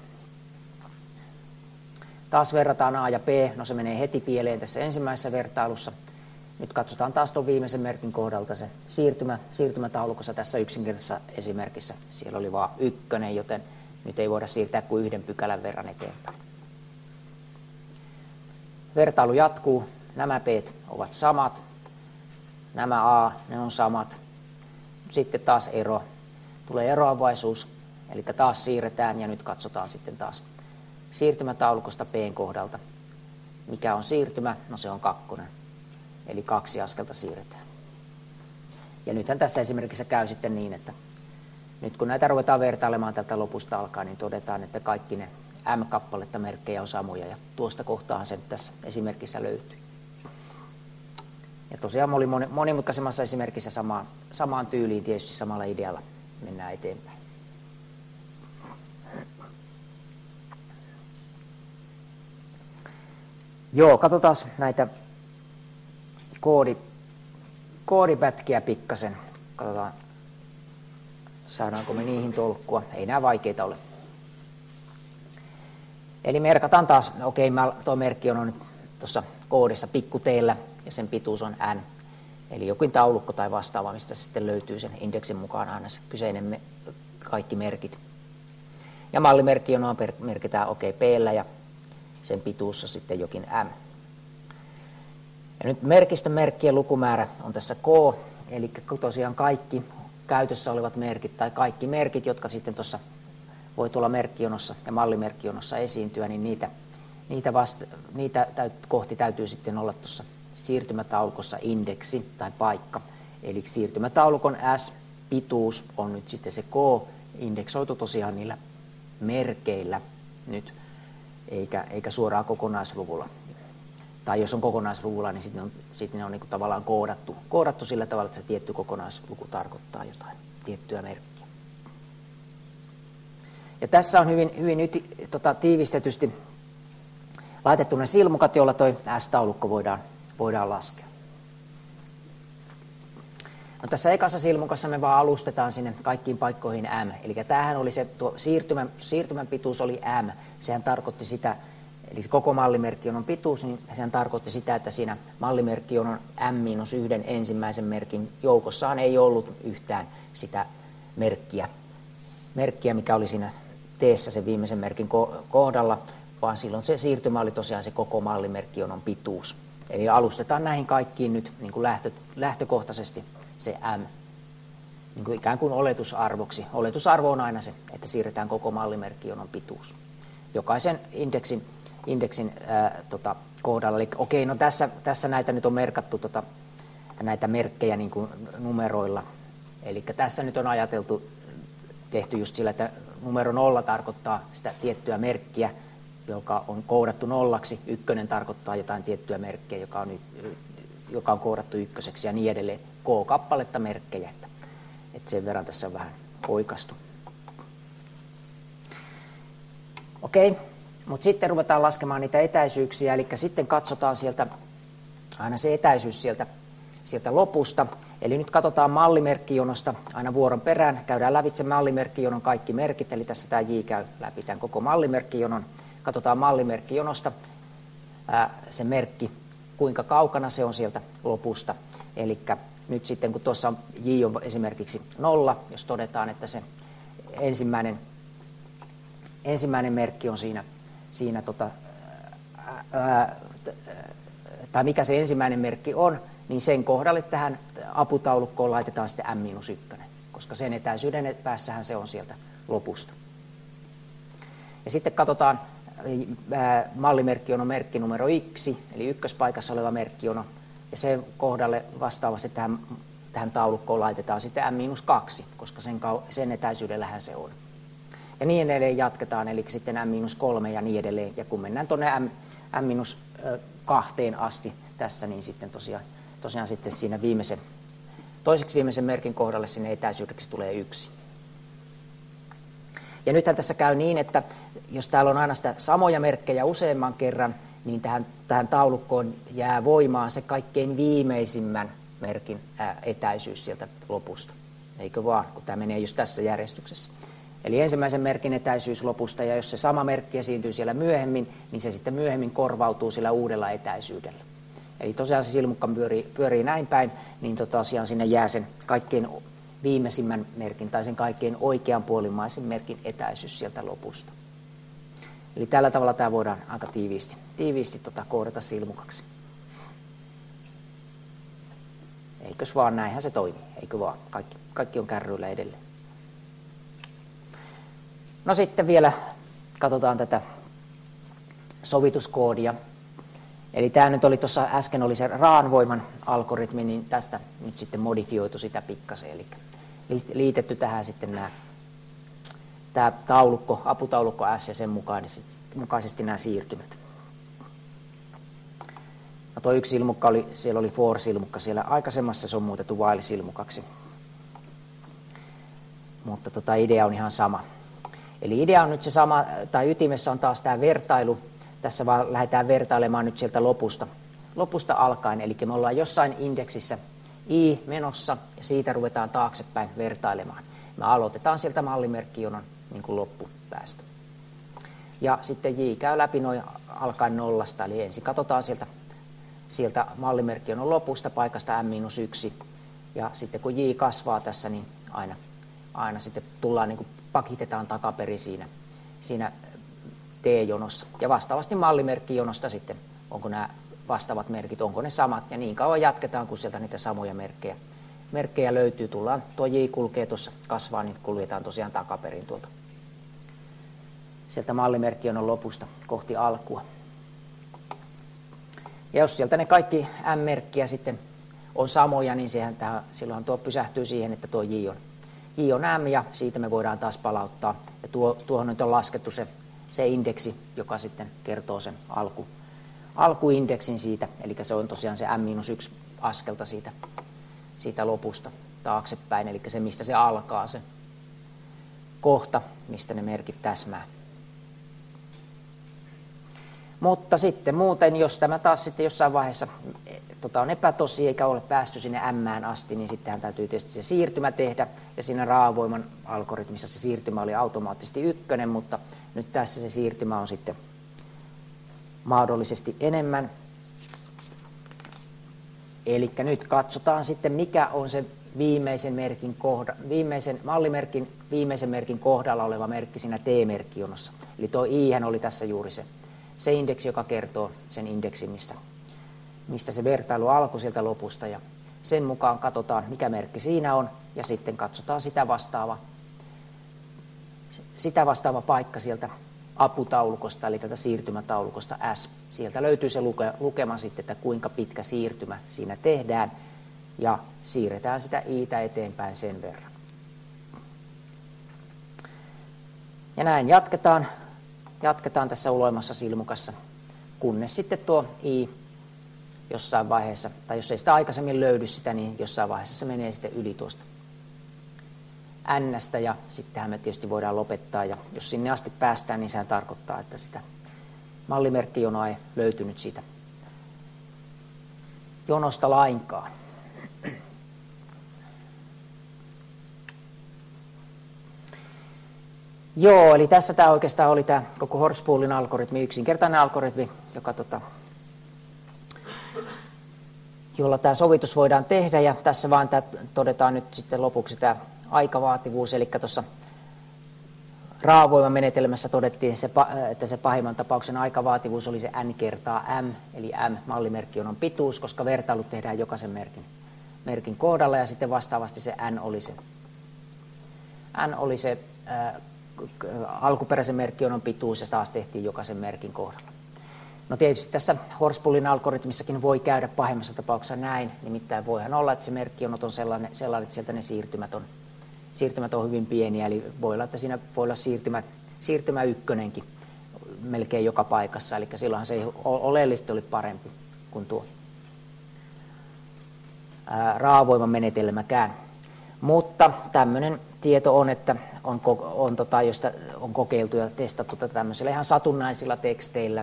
Taas verrataan A ja B, no se menee heti pieleen tässä ensimmäisessä vertailussa. Nyt katsotaan taas tuon viimeisen merkin kohdalta se siirtymä, siirtymätaulukossa tässä yksinkertaisessa esimerkissä. Siellä oli vain ykkönen, joten nyt ei voida siirtää kuin yhden pykälän verran eteenpäin. Vertailu jatkuu. Nämä P ovat samat. Nämä A, ne on samat. Sitten taas ero. Tulee eroavaisuus, eli taas siirretään ja nyt katsotaan sitten taas siirtymätaulukosta P:n kohdalta. Mikä on siirtymä? No se on kakkonen. Eli kaksi askelta siirretään. Ja nythän tässä esimerkissä käy sitten niin, että nyt kun näitä ruvetaan vertailemaan tältä lopusta alkaen, niin todetaan, että kaikki ne M-kappaletta merkkejä on samoja. Ja tuosta kohtaahan se tässä esimerkissä löytyy. Ja tosiaan oli monimutkaisemmassa esimerkissä samaan, samaan tyyliin, tietysti samalla idealla mennään eteenpäin. Joo, katsotaan näitä koodi, koodipätkiä pikkasen. Katsotaan, saadaanko me niihin tolkkua. Ei nämä vaikeita ole. Eli merkataan taas, okei, tuo merkki on nyt tuossa koodissa pikku T:llä ja sen pituus on N. Eli jokin taulukko tai vastaava, mistä sitten löytyy sen indeksin mukaan aina se kyseinen me, kaikki merkit. Ja mallimerkki on merkitään okei P:llä ja sen pituus on sitten jokin M. Ja nyt merkistön merkkien lukumäärä on tässä K, eli tosiaan kaikki käytössä olevat merkit tai kaikki merkit, jotka sitten tuossa voi tulla merkkijonossa ja mallimerkkijonossa esiintyä, niin niitä, niitä, vasta, niitä täyt, kohti täytyy sitten olla tuossa siirtymätaulukossa indeksi tai paikka. Eli siirtymätaulukon S-pituus on nyt sitten se K, indeksoitu tosiaan niillä merkeillä nyt, eikä, eikä suoraan kokonaisluvulla. Tai jos on kokonaisluvulla, niin sitten on, sitten ne on niin kuin tavallaan koodattu, koodattu sillä tavalla, että se tietty kokonaisluku tarkoittaa jotain tiettyä merkkiä. Ja tässä on hyvin, hyvin yti, tota, tiivistetysti laitettu ne silmukat, joilla tuo S-taulukko voidaan, voidaan laskea. No, tässä ekassa silmukassa me vaan alustetaan sinne kaikkiin paikkoihin M. Eli tämähän oli se, tuo siirtymän, siirtymän pituus oli M. Sehän tarkoitti sitä, eli se koko mallimerkkionon pituus, niin sehän tarkoitti sitä, että siinä mallimerkkionon M-yhden ensimmäisen merkin joukossaan ei ollut yhtään sitä merkkiä, merkkiä mikä oli siinä T:ssä sen viimeisen merkin kohdalla, vaan silloin se siirtymä oli tosiaan se koko mallimerkkionon pituus. Eli alustetaan näihin kaikkiin nyt niin kuin lähtö, lähtökohtaisesti se M niin kuin ikään kuin oletusarvoksi. Oletusarvo on aina se, että siirretään koko mallimerkkionon pituus. Jokaisen indeksin, indeksin ää, tota, kohdalla. Eli okei, no tässä, tässä näitä nyt on merkattu tota, näitä merkkejä niin kuin numeroilla. Eli tässä nyt on ajateltu, tehty just sillä, että numero nolla tarkoittaa sitä tiettyä merkkiä, joka on koodattu nollaksi. Ykkönen tarkoittaa jotain tiettyä merkkiä, joka on, joka on koodattu ykköseksi ja niin edelleen. K-kappaletta merkkejä. Että, että sen verran tässä on vähän oikaistu. Okei, mutta sitten ruvetaan laskemaan niitä etäisyyksiä. Eli sitten katsotaan sieltä aina se etäisyys sieltä, sieltä lopusta. Eli nyt katsotaan mallimerkkijonosta aina vuoron perään. Käydään lävitse mallimerkkijonon kaikki merkit. Eli tässä tämä J käy läpi tämän koko mallimerkkijonon. Katsotaan mallimerkkijonosta ää, se merkki, kuinka kaukana se on sieltä lopusta. Eli nyt sitten kun tuossa J on esimerkiksi nolla, jos todetaan, että se ensimmäinen, ensimmäinen merkki on siinä, siinä tota, ää, tai mikä se ensimmäinen merkki on, niin sen kohdalle tähän aputaulukkoon laitetaan sitten M miinus yksi, koska sen etäisyyden päässähän se on sieltä lopusta. Ja sitten katsotaan, ää, mallimerkkiono merkki numero yksi, eli ykköspaikassa oleva merkkiono, ja sen kohdalle vastaavasti tähän, tähän taulukkoon laitetaan sitten M miinus kaksi, koska sen, sen etäisyydellähän se on. Ja niin edelleen jatketaan, eli sitten M miinus kolme ja niin edelleen. Ja kun mennään tuonne M miinus kaksi asti tässä, niin sitten tosiaan, tosiaan sitten siinä viimeisen, toiseksi viimeisen merkin kohdalle sinne etäisyydeksi tulee yksi. Ja nythän tässä käy niin, että jos täällä on aina sitä samoja merkkejä useamman kerran, niin tähän, tähän taulukkoon jää voimaan se kaikkein viimeisimmän merkin etäisyys sieltä lopusta. Eikö vaan, kun tämä menee just tässä järjestyksessä. Eli ensimmäisen merkin etäisyys lopusta, ja jos se sama merkki esiintyy siellä myöhemmin, niin se sitten myöhemmin korvautuu sillä uudella etäisyydellä. Eli tosiaan se silmukka pyörii, pyörii näin päin, niin tosiaan sinne jää sen kaikkein viimeisimmän merkin tai sen kaikkein oikeanpuolimaisen merkin etäisyys sieltä lopusta. Eli tällä tavalla tämä voidaan aika tiiviisti, tiiviisti tota, koodata silmukaksi. Eikös vaan, näinhän se toimii, eikö vaan, kaikki, kaikki on kärryillä edelleen. No sitten vielä katsotaan tätä sovituskoodia. Eli tämä nyt oli tuossa äsken oli se Raanvoiman algoritmi, niin tästä nyt sitten modifioitu sitä pikkasen. Eli liitetty tähän sitten nämä, tämä taulukko, aputaulukko S ja sen mukaisesti nämä siirtymät. No tuo yksi silmukka oli, siellä oli for-silmukka siellä aikaisemmassa, se on muutettu while-silmukaksi. Mutta tota idea on ihan sama. Eli idea on nyt se sama, tai ytimessä on taas tämä vertailu. Tässä vaan lähdetään vertailemaan nyt sieltä lopusta, lopusta alkaen. Eli me ollaan jossain indeksissä I menossa, ja siitä ruvetaan taaksepäin vertailemaan. Me aloitetaan sieltä mallimerkkionon niin kuin loppupäästä. Ja sitten J käy läpi noin alkaen nollasta, eli ensin katsotaan sieltä, sieltä mallimerkkionon lopusta paikasta M miinus yksi. Ja sitten kun J kasvaa tässä, niin aina, aina sitten tullaan niin kuin pakitetaan takaperi siinä, siinä T-jonossa. Ja vastaavasti mallimerkkijonosta sitten, onko nämä vastaavat merkit, onko ne samat. Ja niin kauan jatketaan, kun sieltä niitä samoja merkkejä, merkkejä löytyy. Tullaan, tuo J kulkee tuossa, kasvaa, niin kuljetaan tosiaan takaperin tuolta. Sieltä mallimerkkijonon lopusta kohti alkua. Ja jos sieltä ne kaikki M-merkkiä sitten on samoja, niin sehän tähän, silloinhan tuo pysähtyy siihen, että tuo J on J on M, ja siitä me voidaan taas palauttaa. Ja tuo, tuohon nyt on laskettu se, se indeksi, joka sitten kertoo sen alku, alkuindeksin siitä. Eli se on tosiaan se M miinus yksi askelta siitä, siitä lopusta taaksepäin. Eli se, mistä se alkaa, se kohta, mistä ne merkit täsmää. Mutta sitten muuten, jos tämä taas sitten jossain vaiheessa tota, on epätosi eikä ole päästy sinne M:ään asti, niin sittenhän täytyy tietysti se siirtymä tehdä. Ja siinä Raavoiman algoritmissa se siirtymä oli automaattisesti ykkönen, mutta nyt tässä se siirtymä on sitten mahdollisesti enemmän. Eli nyt katsotaan sitten, mikä on se viimeisen, merkin kohda, viimeisen mallimerkin viimeisen merkin kohdalla oleva merkki siinä T-merkkionossa. Eli tuo I-hän oli tässä juuri se. Se indeksi, joka kertoo sen indeksin, mistä, mistä se vertailu alkoi sieltä lopusta. Ja sen mukaan katsotaan, mikä merkki siinä on, ja sitten katsotaan sitä vastaava, sitä vastaava paikka sieltä aputaulukosta, eli tätä siirtymätaulukosta S. Sieltä löytyy se luke, lukema sitten, että kuinka pitkä siirtymä siinä tehdään, ja siirretään sitä I:tä eteenpäin sen verran. Ja näin jatketaan. Jatketaan tässä uloimmassa silmukassa, kunnes sitten tuo I jossain vaiheessa, tai jos ei sitä aikaisemmin löydy sitä, niin jossain vaiheessa se menee sitten yli tuosta N:stä, ja sittenhän me tietysti voidaan lopettaa, ja jos sinne asti päästään, niin sehän tarkoittaa, että sitä mallimerkkijonoa ei löytynyt siitä jonosta lainkaan. Joo, eli tässä tämä oikeastaan oli tämä koko Horspoolin algoritmi, yksinkertainen algoritmi, joka, tota, jolla tämä sovitus voidaan tehdä. Ja tässä vaan tämä, todetaan nyt sitten lopuksi tämä aikavaativuus, eli tuossa raavoimamenetelmässä todettiin, että se pahimman tapauksen aikavaativuus oli se n kertaa m, eli m-mallimerkki on pituus, koska vertailut tehdään jokaisen merkin, merkin kohdalla, ja sitten vastaavasti se n oli se, n oli se ää, alkuperäisen merkkionon pituus, ja taas tehtiin jokaisen merkin kohdalla. No tietysti tässä Horspoolin algoritmissakin voi käydä pahimmassa tapauksessa näin, nimittäin voihan olla, että se merkkionot on sellainen, sellainen että sieltä ne siirtymät on, siirtymät on hyvin pieniä, eli voi olla, että siinä voi olla siirtymä, siirtymä ykkönenkin melkein joka paikassa, eli silloinhan se ei oleellisesti oli parempi kuin tuo ää, raavoimamenetelmäkään. Mutta tämmöinen tieto on, että on, on, tota, josta on kokeiltu ja testattu tätä tämmöisillä ihan satunnaisilla teksteillä,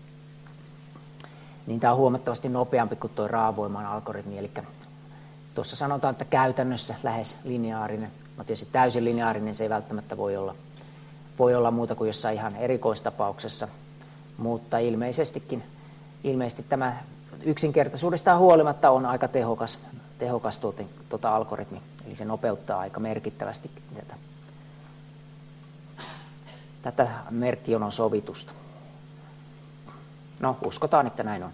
niin tämä on huomattavasti nopeampi kuin tuo raavoiman algoritmi. Eli tuossa sanotaan, että käytännössä lähes lineaarinen. No tietysti täysin lineaarinen se ei välttämättä voi olla, voi olla muuta kuin jossain ihan erikoistapauksessa, mutta ilmeisestikin ilmeisesti tämä yksinkertaisuudestaan huolimatta on aika tehokas, tehokas tuota, tuota algoritmi. Eli se nopeuttaa aika merkittävästi tätä, tätä merkkionon sovitusta. No, uskotaan, että näin on.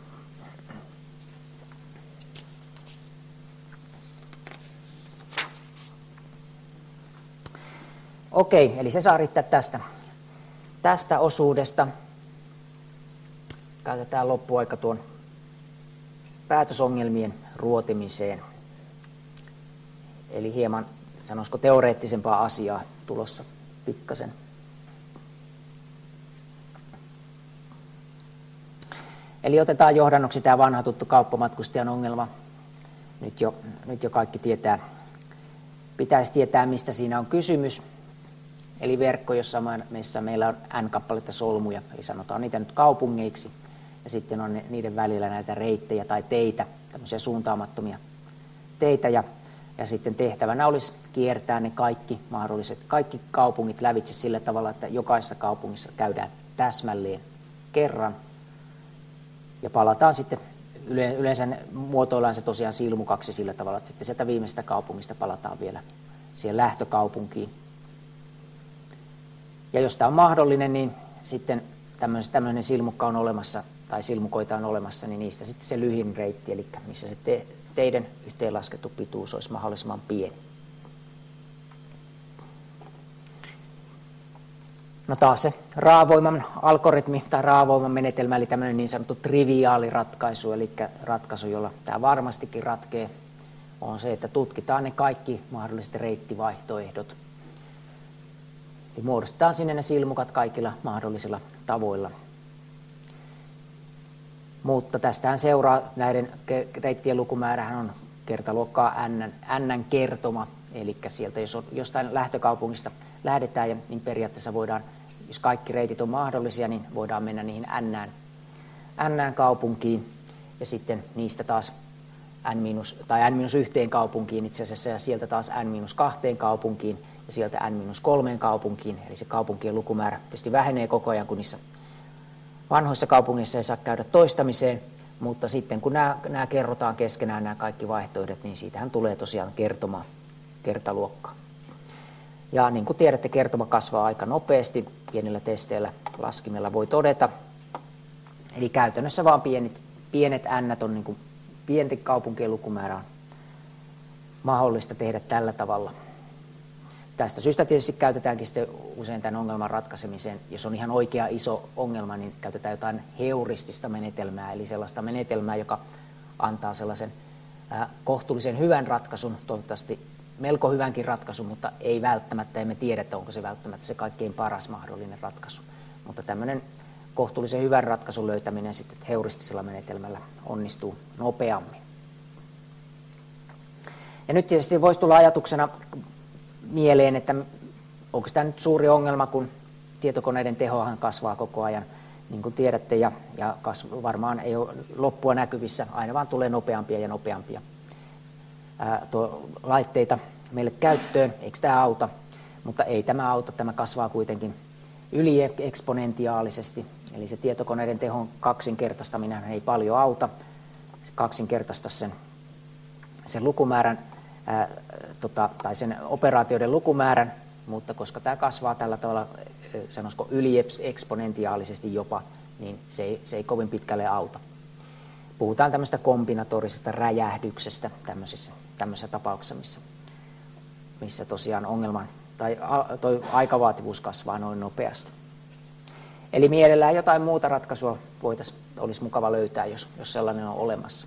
Okei, eli se saa riittää tästä, tästä osuudesta. Käytetään loppuaika tuon päätösongelmien ruotimiseen. Eli hieman, sanoisiko, teoreettisempaa asiaa tulossa pikkasen. Eli otetaan johdannoksi tämä vanha tuttu kauppamatkustajan ongelma. Nyt jo, nyt jo kaikki tietää, pitäisi tietää, mistä siinä on kysymys. Eli verkko, jossa missä meillä on n kappaletta solmuja, eli sanotaan niitä nyt kaupungeiksi. Ja sitten on niiden välillä näitä reittejä tai teitä, tämmöisiä suuntaamattomia teitä. Ja, ja sitten tehtävänä olisi kiertää ne kaikki mahdolliset, kaikki kaupungit lävitse sillä tavalla, että jokaisessa kaupungissa käydään täsmälleen kerran. Ja palataan sitten, yleensä muotoillaan se tosiaan silmukaksi sillä tavalla, että sitten sieltä viimeisestä kaupungista palataan vielä siihen lähtökaupunkiin. Ja jos tämä on mahdollinen, niin sitten tämmöinen silmukka on olemassa, tai silmukoita on olemassa, niin niistä sitten se lyhin reitti, eli missä se te, teidän yhteenlaskettu pituus olisi mahdollisimman pieni. No taas se raavoiman algoritmi tai raavoiman menetelmä, eli tämmöinen niin sanottu triviaali ratkaisu, eli ratkaisu, jolla tämä varmastikin ratkee, on se, että tutkitaan ne kaikki mahdolliset reittivaihtoehdot. Eli muodostetaan sinne ne silmukat kaikilla mahdollisilla tavoilla. Mutta tästähän seuraa, näiden reittien lukumäärähän on kertaluokkaa n, n kertoma, eli sieltä jos on jostain lähtökaupungista lähdetään, niin periaatteessa voidaan, jos kaikki reitit on mahdollisia, niin voidaan mennä niihin n, n kaupunkiin ja sitten niistä taas n- tai n yhteen kaupunkiin itse asiassa ja sieltä taas n kahteen kaupunkiin ja sieltä n kolmeen kaupunkiin. Eli se kaupunkien lukumäärä tietysti vähenee koko ajan, kun niissä vanhoissa kaupungeissa ei saa käydä toistamiseen, mutta sitten kun nämä, nämä kerrotaan keskenään nämä kaikki vaihtoehdot, niin siitähän tulee tosiaan kertoma, kertaluokkaa. Ja niin kuin tiedätte, kertoma kasvaa aika nopeasti, pienillä testeillä laskimella voi todeta. Eli käytännössä vaan pienet, pienet n on niin kuin pienten kaupunkien lukumäärä on mahdollista tehdä tällä tavalla. Tästä syystä tietysti käytetäänkin sitten usein tämän ongelman ratkaisemiseen. Jos on ihan oikea iso ongelma, niin käytetään jotain heuristista menetelmää, eli sellaista menetelmää, joka antaa sellaisen äh, kohtuullisen hyvän ratkaisun, toivottavasti melko hyvänkin ratkaisun, mutta ei välttämättä, emme tiedä, että onko se välttämättä se kaikkein paras mahdollinen ratkaisu. Mutta tämmöinen kohtuullisen hyvän ratkaisun löytäminen sitten heuristisella menetelmällä onnistuu nopeammin. Ja nyt tietysti voisi tulla ajatuksena mieleen, että onko tämä nyt suuri ongelma, kun tietokoneiden tehohan kasvaa koko ajan, niin kuin tiedätte, ja, ja kasvu, varmaan ei ole loppua näkyvissä, aina vaan tulee nopeampia ja nopeampia ää, tuo, laitteita meille käyttöön, eikö tämä auta, mutta ei tämä auta, tämä kasvaa kuitenkin ylieksponentiaalisesti, eli se tietokoneiden tehon kaksinkertaistaminen ei paljon auta, se kaksinkertaista sen, sen lukumäärän, ää, tota, tai sen operaatioiden lukumäärän, mutta koska tämä kasvaa tällä tavalla, sanoisiko ylieksponentiaalisesti jopa, niin se ei, se ei kovin pitkälle auta. Puhutaan tämmöistä kombinatorisesta räjähdyksestä tämmöisissä, tämmöisessä tapauksessa, missä, missä tosiaan ongelman tai toi aikavaativuus kasvaa noin nopeasti. Eli mielellään jotain muuta ratkaisua voitaisiin, olisi mukava löytää, jos, jos sellainen on olemassa.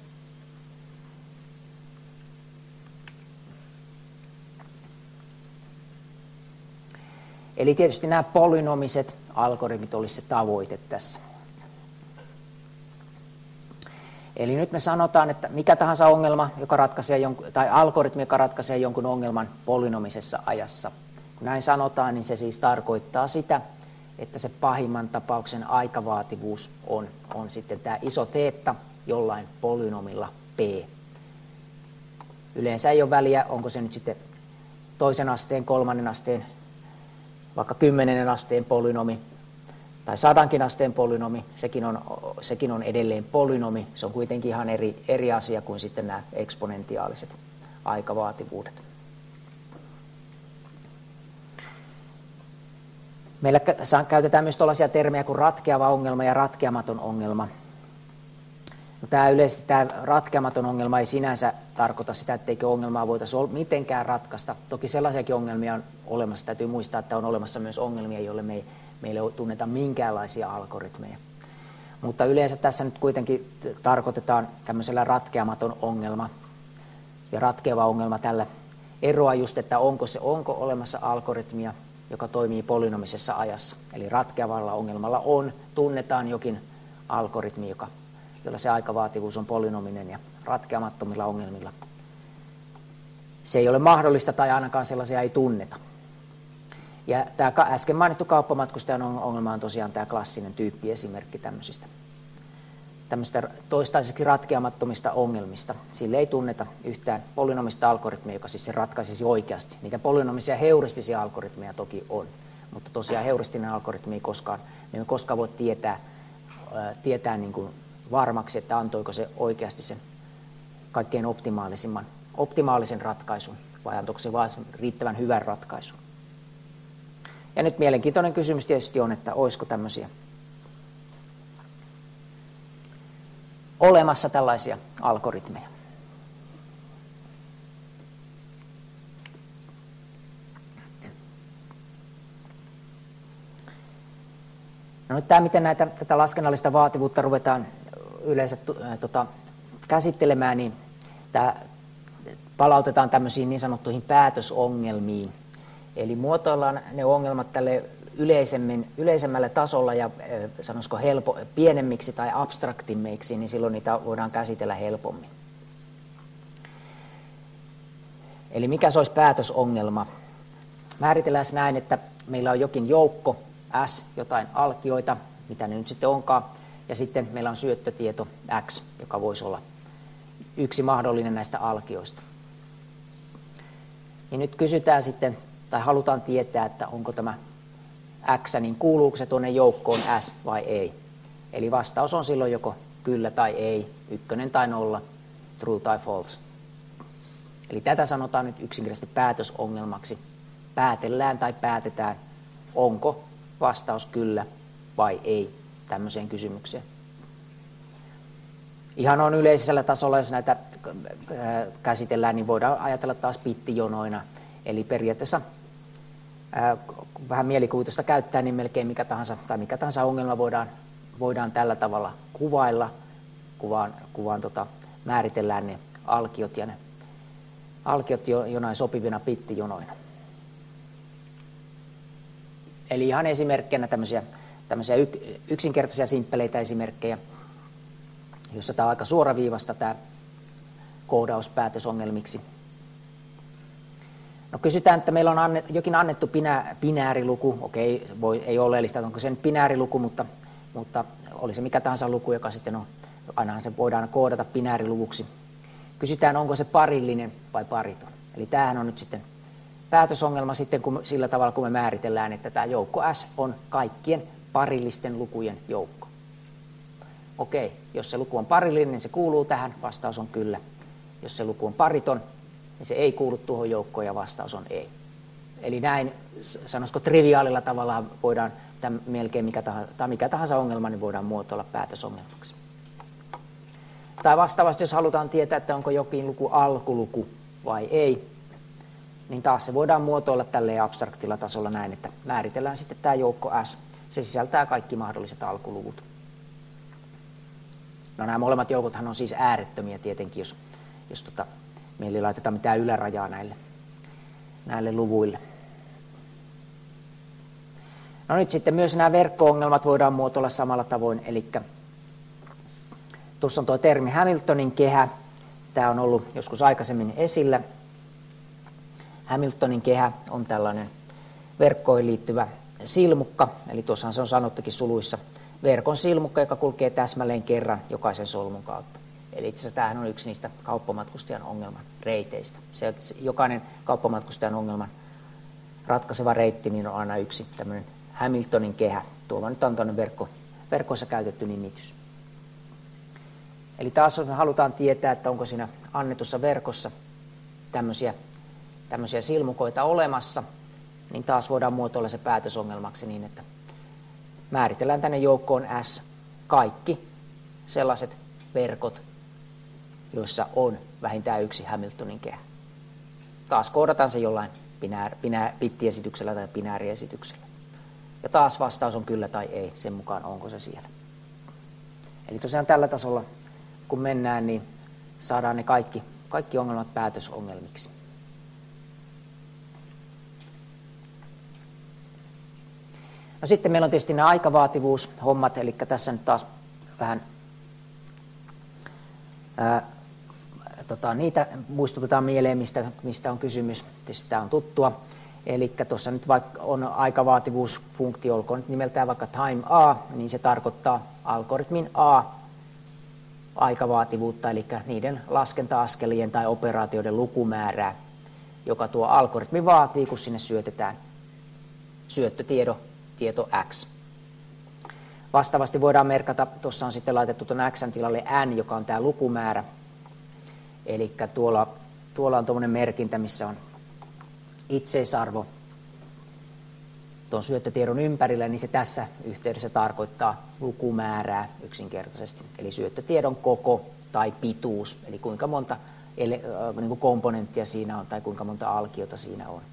Eli tietysti nämä polynomiset algoritmit olisi se tavoite tässä. Eli nyt me sanotaan, että mikä tahansa ongelma, joka ratkaisee jonkun, tai algoritmi, joka ratkaisee jonkun ongelman polynomisessa ajassa. Kun näin sanotaan, niin se siis tarkoittaa sitä, että se pahimman tapauksen aikavaativuus on, on sitten tämä iso teetta jollain polynomilla p. Yleensä ei ole väliä, onko se nyt sitten toisen asteen, kolmannen asteen, vaikka kymmenennen asteen polynomi tai sadankin asteen polynomi, sekin on, sekin on edelleen polynomi. Se on kuitenkin ihan eri, eri asia kuin sitten nämä eksponentiaaliset aikavaativuudet. Meillä käytetään myös tällaisia termejä kuin ratkeava ongelma ja ratkeamaton ongelma. No, tämä yleisesti tämä ratkeamaton ongelma ei sinänsä tarkoita sitä, etteikö ongelmaa voitaisiin mitenkään ratkaista. Toki sellaisiakin ongelmia on olemassa. Täytyy muistaa, että on olemassa myös ongelmia, joille me ei, meille ei tunneta minkäänlaisia algoritmeja. Mutta yleensä tässä nyt kuitenkin tarkoitetaan tämmöisellä ratkeamaton ongelma. Ja ratkeava ongelma tällä eroaa just, että onko, se, onko olemassa algoritmia, joka toimii polynomisessa ajassa. Eli ratkeavalla ongelmalla on, tunnetaan jokin algoritmi, joka, jolla se aikavaativuus on polynominen, ja ratkeamattomilla ongelmilla se ei ole mahdollista tai ainakaan sellaisia ei tunneta. Ja tämä äsken mainittu kauppamatkustajan ongelma on tosiaan tämä klassinen tyyppiesimerkki tämmöisistä tämmöistä toistaiseksi ratkeamattomista ongelmista. Sille ei tunneta yhtään polynomista algoritmia, joka siis se ratkaisisi oikeasti. Niitä polynomisia heuristisia algoritmeja toki on, mutta tosiaan heuristinen algoritmi ei koskaan, me emme koskaan voi tietää, ää, tietää niin kuin varmaksi, että antoiko se oikeasti sen kaikkein optimaalisimman, optimaalisen ratkaisun, vai antoiko se vain riittävän hyvän ratkaisun. Ja nyt mielenkiintoinen kysymys tietysti on, että olisiko tämmöisiä olemassa tällaisia algoritmeja. No nyt tämä, miten näitä, tätä laskennallista vaativuutta ruvetaan yleensä äh, tota, käsittelemään, niin tämä palautetaan tämmöisiin niin sanottuihin päätösongelmiin. Eli muotoillaan ne ongelmat tälle yleisemmin, yleisemmällä tasolla ja äh, sanoisiko helpo, pienemmiksi tai abstraktimmiksi, niin silloin niitä voidaan käsitellä helpommin. Eli mikä se olisi päätösongelma? Määritellään näin, että meillä on jokin joukko S, jotain alkioita, mitä ne nyt sitten onkaan, ja sitten meillä on syöttötieto X, joka voisi olla yksi mahdollinen näistä alkioista. Ja nyt kysytään sitten, tai halutaan tietää, että onko tämä X, niin kuuluuko se tuonne joukkoon S vai ei. Eli vastaus on silloin joko kyllä tai ei, ykkönen tai nolla, true tai false. Eli tätä sanotaan nyt yksinkertaisesti päätösongelmaksi. Päätellään tai päätetään, onko vastaus kyllä vai ei tämmöiseen kysymykseen. Ihan on yleisellä tasolla, jos näitä käsitellään, niin voidaan ajatella taas bittijonoina. Eli periaatteessa ää, vähän mielikuvitusta käyttää, niin melkein mikä tahansa, tai mikä tahansa ongelma voidaan, voidaan tällä tavalla kuvailla. Kuvaan, kuvaan tota, määritellään ne alkiot ja ne alkiot jo, jonain sopivina bittijonoina. Eli ihan esimerkkinä tämmöisiä, tämmöisiä yksinkertaisia simppeleitä esimerkkejä, jossa tämä on aika suoraviivasta tämä koodaus päätösongelmiksi. No kysytään, että meillä on annet, jokin annettu binä, binääriluku, okei, voi, ei ole oleellista, onko se nyt binääriluku, mutta, mutta oli se mikä tahansa luku, joka sitten on, ainahan se voidaan koodata binääriluvuksi. Kysytään, onko se parillinen vai pariton. Eli tämähän on nyt sitten päätösongelma sitten kun, sillä tavalla, kun me määritellään, että tämä joukko S on kaikkien parillisten lukujen joukko. Okei, jos se luku on parillinen, niin se kuuluu tähän, vastaus on kyllä. Jos se luku on pariton, niin se ei kuulu tuohon joukkoon ja vastaus on ei. Eli näin, sanoisiko triviaalilla tavalla voidaan tämän melkein mikä tahansa, tai mikä tahansa ongelma, niin voidaan muotoilla päätösongelmaksi. Tai vastaavasti, jos halutaan tietää, että onko jokin luku alkuluku vai ei, niin taas se voidaan muotoilla tälleen abstraktilla tasolla näin, että määritellään sitten tämä joukko S. Se sisältää kaikki mahdolliset alkuluvut. No nämä molemmat joukothan on siis äärettömiä tietenkin, jos, jos tota, meillä ei laiteta mitään ylärajaa näille, näille luvuille. No nyt sitten myös nämä verkko-ongelmat voidaan muotoilla samalla tavoin, eli tuossa on tuo termi Hamiltonin kehä. Tämä on ollut joskus aikaisemmin esillä. Hamiltonin kehä on tällainen verkkoihin liittyvä silmukka, eli tuossahan se on sanottukin suluissa, verkon silmukka, joka kulkee täsmälleen kerran jokaisen solmun kautta. Eli itse asiassa tämähän on yksi niistä kauppamatkustajan ongelman reiteistä. Se, se, jokainen kauppamatkustajan ongelman ratkaiseva reitti niin on aina yksi tämmöinen Hamiltonin kehä. Tuolla nyt on tuonne verkko, verkoissa käytetty nimitys. Eli taas jos me halutaan tietää, että onko siinä annetussa verkossa tämmöisiä, tämmöisiä silmukoita olemassa, niin taas voidaan muotoilla se päätösongelmaksi niin, että määritellään tänne joukkoon S kaikki sellaiset verkot, joissa on vähintään yksi Hamiltonin kehä. Taas koodataan se jollain binäär, binäär, bittiesityksellä tai binääriesityksellä. Ja taas vastaus on kyllä tai ei, sen mukaan onko se siellä. Eli tosiaan tällä tasolla, kun mennään, niin saadaan ne kaikki, kaikki ongelmat päätösongelmiksi. No sitten meillä on tietysti nämä aikavaativuushommat, eli tässä nyt taas vähän ää, tota, niitä muistutetaan mieleen, mistä, mistä on kysymys. Tietysti tämä on tuttua. Eli tuossa nyt vaikka on aikavaativuusfunktio, olkoon nyt nimeltään vaikka time A, niin se tarkoittaa algoritmin A aikavaativuutta, eli niiden laskenta-askelien tai operaatioiden lukumäärää, joka tuo algoritmi vaatii, kun sinne syötetään syöttötiedo tieto X. Vastaavasti voidaan merkata, tuossa on sitten laitettu tuon X:n tilalle N, joka on tämä lukumäärä. Eli tuolla, tuolla on tuommoinen merkintä, missä on itseisarvo tuon syöttötiedon ympärillä, niin se tässä yhteydessä tarkoittaa lukumäärää yksinkertaisesti. Eli syöttötiedon koko tai pituus, eli kuinka monta ele, äh, niin kuin komponenttia siinä on tai kuinka monta alkiota siinä on.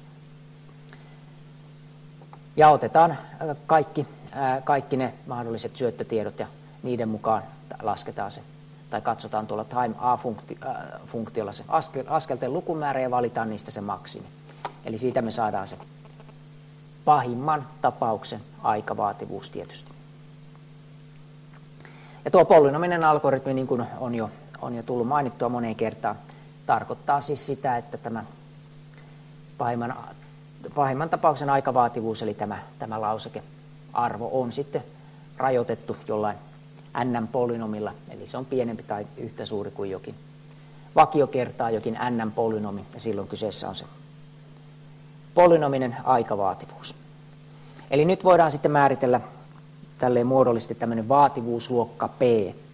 Ja otetaan kaikki, äh, kaikki ne mahdolliset syöttötiedot ja niiden mukaan lasketaan se. Tai katsotaan tuolla time A-funktiolla se askel, askelten lukumäärä ja valitaan niistä se maksimi. Eli siitä me saadaan se pahimman tapauksen aikavaativuus tietysti. Ja tuo polynominen algoritmi, niin kuin on jo, on jo tullut mainittua moneen kertaan, tarkoittaa siis sitä, että tämä pahimman, pahimman tapauksen aikavaativuus, eli tämä, tämä lausekearvo on sitten rajoitettu jollain n-polynomilla, eli se on pienempi tai yhtä suuri kuin jokin vakiokertaa jokin n-polynomi, ja silloin kyseessä on se polynominen aikavaativuus. Eli nyt voidaan sitten määritellä tälleen muodollisesti tämmöinen vaativuusluokka P.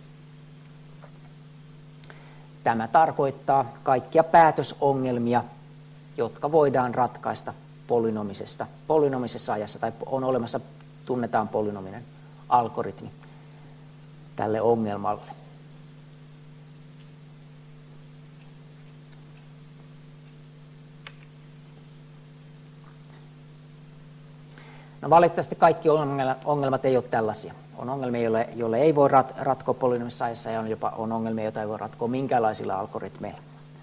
Tämä tarkoittaa kaikkia päätösongelmia, jotka voidaan ratkaista polynomisesta, polynomisessa ajassa, tai on olemassa, tunnetaan polynominen algoritmi tälle ongelmalle. No valitettavasti kaikki ongelmat ei ole tällaisia. On ongelmia, joille, joille ei voi rat, ratkoa polynomisessa ajassa, ja on jopa on ongelmia, joita ei voi ratkoa minkäänlaisilla algoritmeilla.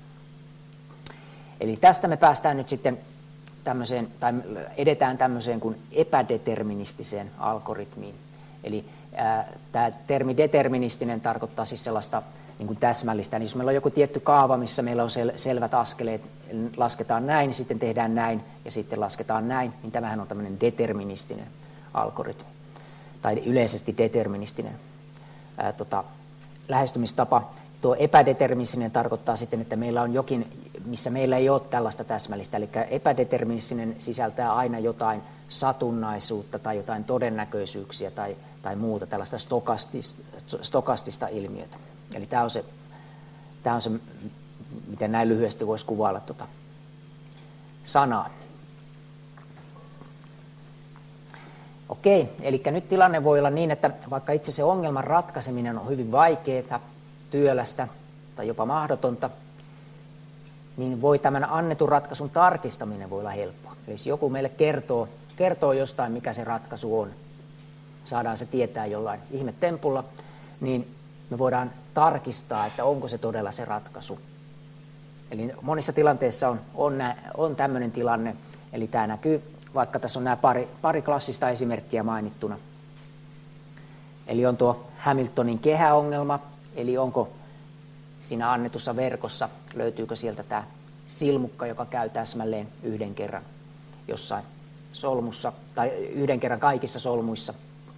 Eli tästä me päästään nyt sitten tämmöiseen, tai edetään tämmöiseen kuin epädeterministiseen algoritmiin. Eli ää, tämä termi deterministinen tarkoittaa siis sellaista niin kuin täsmällistä. Niin jos meillä on joku tietty kaava, missä meillä on sel- selvät askeleet, lasketaan näin, sitten tehdään näin ja sitten lasketaan näin, niin tämähän on tämmöinen deterministinen algoritmi. Tai yleisesti deterministinen ää, tota, lähestymistapa. Tuo epädeterministinen tarkoittaa sitten, että meillä on jokin, missä meillä ei ole tällaista täsmällistä. Eli epädeterministinen sisältää aina jotain satunnaisuutta tai jotain todennäköisyyksiä tai, tai muuta tällaista stokastista, stokastista ilmiötä. Eli tämä on se, tämä on se miten näin lyhyesti voisi kuvailla tuota sanaa. Okei, eli nyt tilanne voi olla niin, että vaikka itse se ongelman ratkaiseminen on hyvin vaikeaa, työlästä tai jopa mahdotonta, niin voi tämän annetun ratkaisun tarkistaminen voi olla helppoa. Eli jos joku meille kertoo, kertoo jostain, mikä se ratkaisu on, saadaan se tietää jollain ihmetempulla, niin me voidaan tarkistaa, että onko se todella se ratkaisu. Eli monissa tilanteissa on, on, on tämmöinen tilanne, eli tämä näkyy, vaikka tässä on nämä pari, pari klassista esimerkkiä mainittuna. Eli on tuo Hamiltonin kehäongelma, eli onko siinä annetussa verkossa, löytyykö sieltä tämä silmukka, joka käy täsmälleen yhden kerran jossain solmussa, tai yhden kerran kaikissa solmuissa.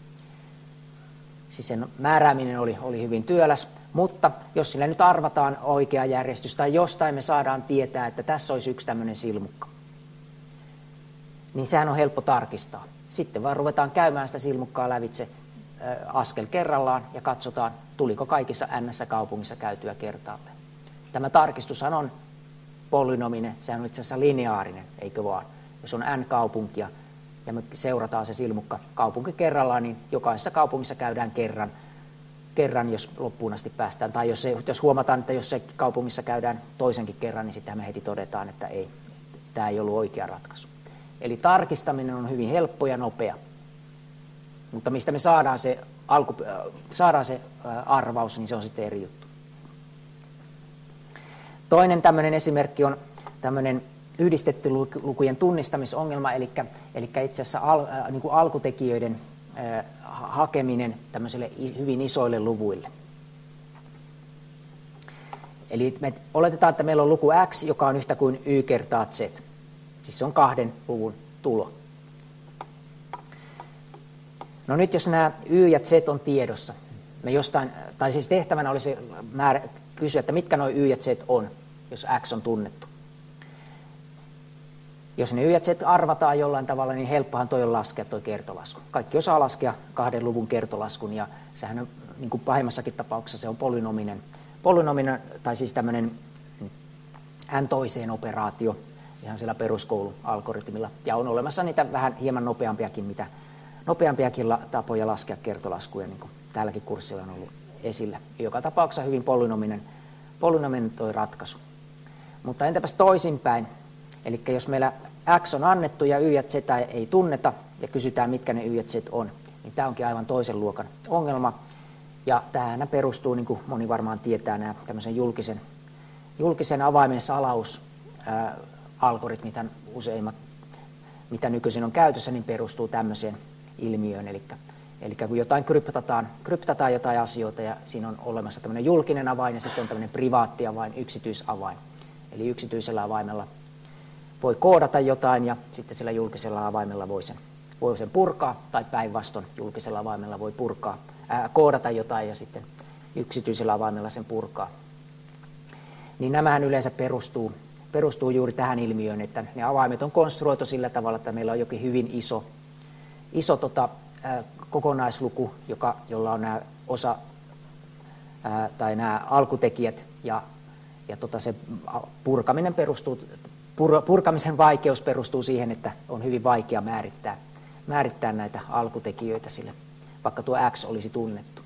Siis sen määrääminen oli, oli hyvin työläs, mutta jos sillä nyt arvataan oikea järjestys tai jostain me saadaan tietää, että tässä olisi yksi tämmöinen silmukka, niin sehän on helppo tarkistaa. Sitten vaan ruvetaan käymään sitä silmukkaa lävitse ä, askel kerrallaan ja katsotaan, tuliko kaikissa N-kaupungissa käytyä kertaalleen. Tämä tarkistushan on polynominen, sehän on itse asiassa lineaarinen, eikö vaan? Jos on N-kaupunkia ja me seurataan se silmukka kaupunki kerrallaan, niin jokaisessa kaupungissa käydään kerran, kerran jos loppuun asti päästään. Tai jos, se, jos huomataan, että jos se kaupungissa käydään toisenkin kerran, niin sitten me heti todetaan, että ei, tämä ei ollut oikea ratkaisu. Eli tarkistaminen on hyvin helppo ja nopea. Mutta mistä me saadaan se, alku, saadaan se arvaus, niin se on sitten eri juttu. Toinen tämmöinen esimerkki on tämmöinen yhdistetty lukujen tunnistamisongelma, eli, eli itse asiassa al, äh, niin kuin alkutekijöiden äh, hakeminen tämmöisille hyvin isoille luvuille. Eli me oletetaan, että meillä on luku x, joka on yhtä kuin y kertaa z. Siis se on kahden luvun tulo. No nyt jos nämä y ja z on tiedossa, me jostain, tai siis tehtävänä olisi määrä, kysyä, että mitkä nuo y ja z on, jos x on tunnettu. Jos ne y ja z arvataan jollain tavalla, niin helppohan toi on laskea toi kertolasku. Kaikki osaa laskea kahden luvun kertolaskun, ja sehän on niin kuin pahimmassakin tapauksessa se on polynominen, polynominen tai siis tämmöinen n-toiseen operaatio ihan sillä peruskoulualgoritmilla. Ja on olemassa niitä vähän hieman nopeampiakin, mitä, nopeampiakin tapoja laskea kertolaskuja, niin kuin tälläkin kurssilla on ollut esillä. Joka tapauksessa hyvin polynominen, polynominen toi ratkaisu. Mutta entäpäs toisinpäin? Eli jos meillä x on annettu ja y ja z ei tunneta ja kysytään, mitkä ne y ja z on, niin tämä onkin aivan toisen luokan ongelma. Ja tämähän perustuu, niin kuin moni varmaan tietää, nämä tämmöisen julkisen, julkisen avaimen salausalgoritmit, useimmat, mitä nykyisin on käytössä, niin perustuu tämmöiseen ilmiöön. Eli, eli kun jotain kryptataan, kryptataan jotain asioita ja siinä on olemassa tämmöinen julkinen avain ja sitten on tämmöinen privaatti avain, yksityisavain. Eli yksityisellä avaimella voi koodata jotain ja sitten sillä julkisella avaimella voi sen, voi sen purkaa, tai päinvastoin julkisella avaimella voi purkaa, ää, koodata jotain ja sitten yksityisellä avaimella sen purkaa. Niin nämähän yleensä perustuu, perustuu juuri tähän ilmiöön, että ne avaimet on konstruoitu sillä tavalla, että meillä on jokin hyvin iso, iso tota, ää, kokonaisluku, joka, jolla on nämä osa ää, tai nämä alkutekijät ja, ja tota, se purkaminen perustuu Purkamisen vaikeus perustuu siihen, että on hyvin vaikea määrittää, määrittää näitä alkutekijöitä sille, vaikka tuo x olisi tunnettu.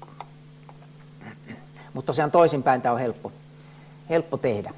Mutta tosiaan toisinpäin tämä on helppo, helppo tehdä.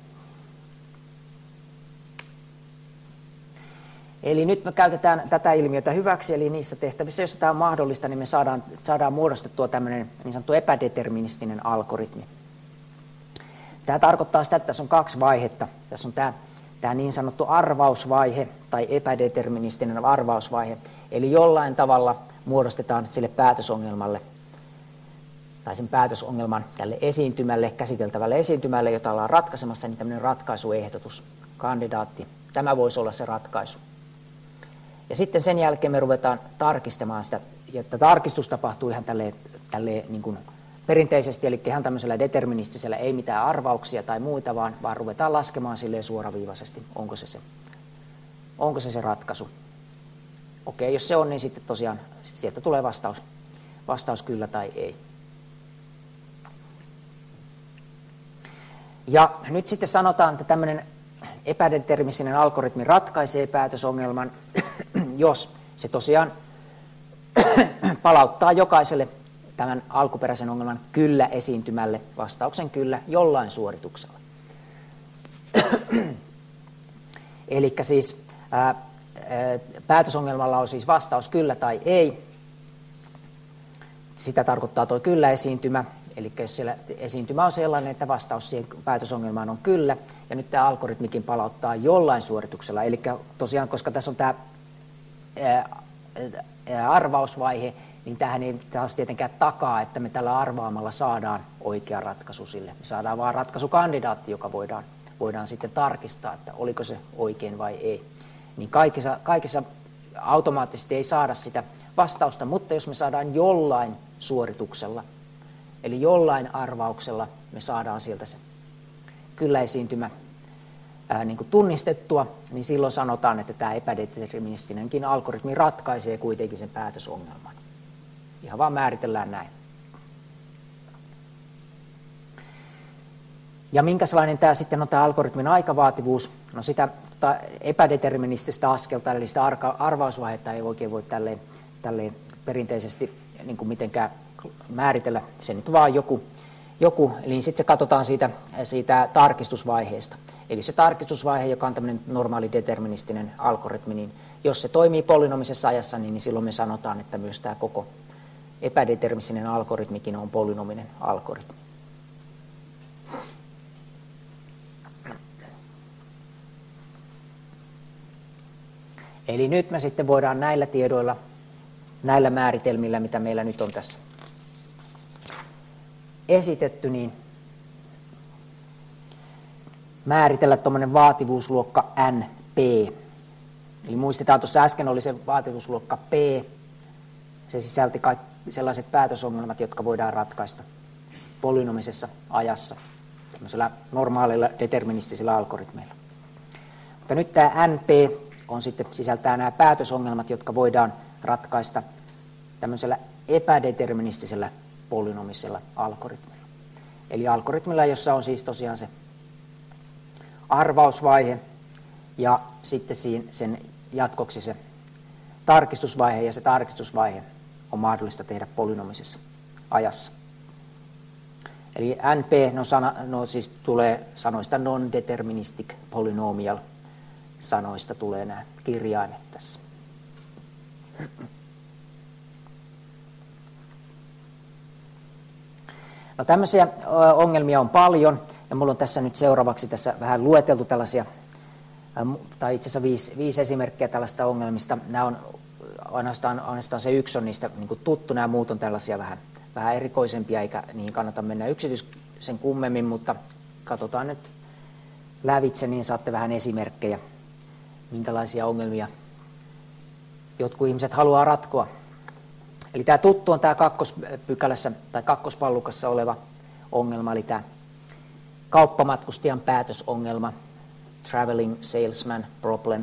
Eli nyt me käytetään tätä ilmiötä hyväksi, eli niissä tehtävissä, joissa tämä on mahdollista, niin me saadaan, saadaan muodostettua tämmöinen niin sanottu epädeterministinen algoritmi. Tämä tarkoittaa sitä, että tässä on kaksi vaihetta. Tässä on tämä, tämä niin sanottu arvausvaihe tai epädeterministinen arvausvaihe. Eli jollain tavalla muodostetaan sille päätösongelmalle tai sen päätösongelman tälle esiintymälle, käsiteltävälle esiintymälle, jota ollaan ratkaisemassa, niin tämmöinen ratkaisuehdotus, kandidaatti. Tämä voisi olla se ratkaisu. Ja sitten sen jälkeen me ruvetaan tarkistamaan sitä, ja että tarkistus tapahtuu ihan tälleen, tälleen niin kuin perinteisesti, eli ihan tämmöisellä deterministisellä, ei mitään arvauksia tai muita, vaan, vaan ruvetaan laskemaan silleen suoraviivaisesti, onko se se, onko se, se ratkaisu. Okei, jos se on, niin sitten tosiaan sieltä tulee vastaus, vastaus kyllä tai ei. Ja nyt sitten sanotaan, että tämmöinen epädeterministinen algoritmi ratkaisee päätösongelman, jos se tosiaan palauttaa jokaiselle tämän alkuperäisen ongelman kyllä-esiintymälle vastauksen kyllä jollain suorituksella. Eli siis ää, ää, päätösongelmalla on siis vastaus kyllä tai ei. Sitä tarkoittaa tuo kyllä-esiintymä. Eli jos siellä esiintymä on sellainen, että vastaus siihen päätösongelmaan on kyllä, ja nyt tämä algoritmikin palauttaa jollain suorituksella. Eli tosiaan, koska tässä on tämä ää, ää, arvausvaihe, niin tämähän ei taas tietenkään takaa, että me tällä arvaamalla saadaan oikea ratkaisu sille. Me saadaan vaan ratkaisukandidaatti, joka voidaan, voidaan sitten tarkistaa, että oliko se oikein vai ei. Niin kaikissa, kaikissa automaattisesti ei saada sitä vastausta, mutta jos me saadaan jollain suorituksella, eli jollain arvauksella me saadaan sieltä se kyllä-esiintymä ää, niin kuin tunnistettua, niin silloin sanotaan, että tämä epädeterministinenkin algoritmi ratkaisee kuitenkin sen päätösongelman. Ihan vaan määritellään näin. Ja minkälainen tämä sitten on tämä algoritmin aikavaativuus? No sitä tota, epädeterminististä askelta, eli sitä arvausvaihetta ei oikein voi tälleen, tälleen perinteisesti niin kuin mitenkään määritellä. Se nyt vaan joku, joku eli sitten se katsotaan siitä, siitä tarkistusvaiheesta. Eli se tarkistusvaihe, joka on tämmöinen normaali deterministinen algoritmi, niin jos se toimii polynomisessa ajassa, niin silloin me sanotaan, että myös tämä koko epädeterministinen algoritmikin on polynominen algoritmi. Eli nyt me sitten voidaan näillä tiedoilla, näillä määritelmillä, mitä meillä nyt on tässä esitetty, niin määritellä tuommoinen vaativuusluokka N P. Eli muistetaan, tuossa äsken oli se vaativuusluokka P. Se sisälti kaikki sellaiset päätösongelmat, jotka voidaan ratkaista polynomisessa ajassa, tämmöisellä normaalilla deterministisilla algoritmeilla. Mutta nyt tämä N P on sitten, sisältää nämä päätösongelmat, jotka voidaan ratkaista tämmöisellä epädeterministisellä polynomisella algoritmilla. Eli algoritmilla, jossa on siis tosiaan se arvausvaihe ja sitten sen jatkoksi se tarkistusvaihe, ja se tarkistusvaihe on mahdollista tehdä polynomisessa ajassa. Eli N P no sana, no siis tulee sanoista non-deterministic polynomial, sanoista tulee nämä kirjaimet tässä. No tämmöisiä ongelmia on paljon, ja minulla on tässä nyt seuraavaksi tässä vähän lueteltu tällaisia, tai itse asiassa viisi, viisi esimerkkiä tällaista ongelmista. Nämä on ainoastaan, ainoastaan se yksi on niistä niin kuin tuttu, nämä muut on tällaisia vähän, vähän erikoisempia, eikä niihin kannata mennä yksityisen kummemmin, mutta katsotaan nyt lävitse, niin saatte vähän esimerkkejä, minkälaisia ongelmia jotkut ihmiset haluaa ratkoa. Eli tämä tuttu on tämä kakkospykälässä tai kakkospallukassa oleva ongelma, eli tämä kauppamatkustajan päätösongelma, traveling salesman problem.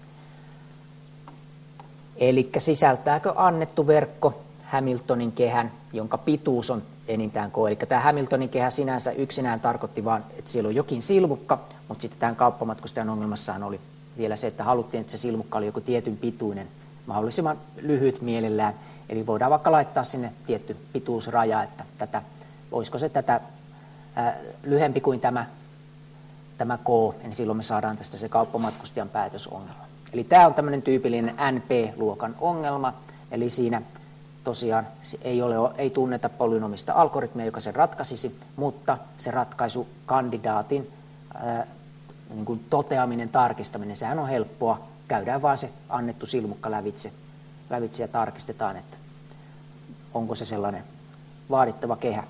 Eli sisältääkö annettu verkko Hamiltonin kehän, jonka pituus on enintään K. Eli tämä Hamiltonin kehä sinänsä yksinään tarkoitti vain, että siellä on jokin silmukka, mutta sitten tämän kauppamatkustajan ongelmassahan oli vielä se, että haluttiin, että se silmukka oli joku tietyn pituinen, mahdollisimman lyhyt mielellään. Eli voidaan vaikka laittaa sinne tietty pituusraja, että tätä, voisiko se tätä ää, lyhempi kuin tämä, tämä K, niin silloin me saadaan tästä se kauppamatkustajan päätösongelma. Eli tämä on tämmöinen tyypillinen N P-luokan ongelma, eli siinä tosiaan ei, ole, ei tunneta polynomista algoritmia, joka sen ratkaisisi, mutta se ratkaisukandidaatin ää, niin kuin toteaminen, tarkistaminen, sehän on helppoa. Käydään vaan se annettu silmukka lävitse, lävitse ja tarkistetaan, että onko se sellainen vaadittava kehä.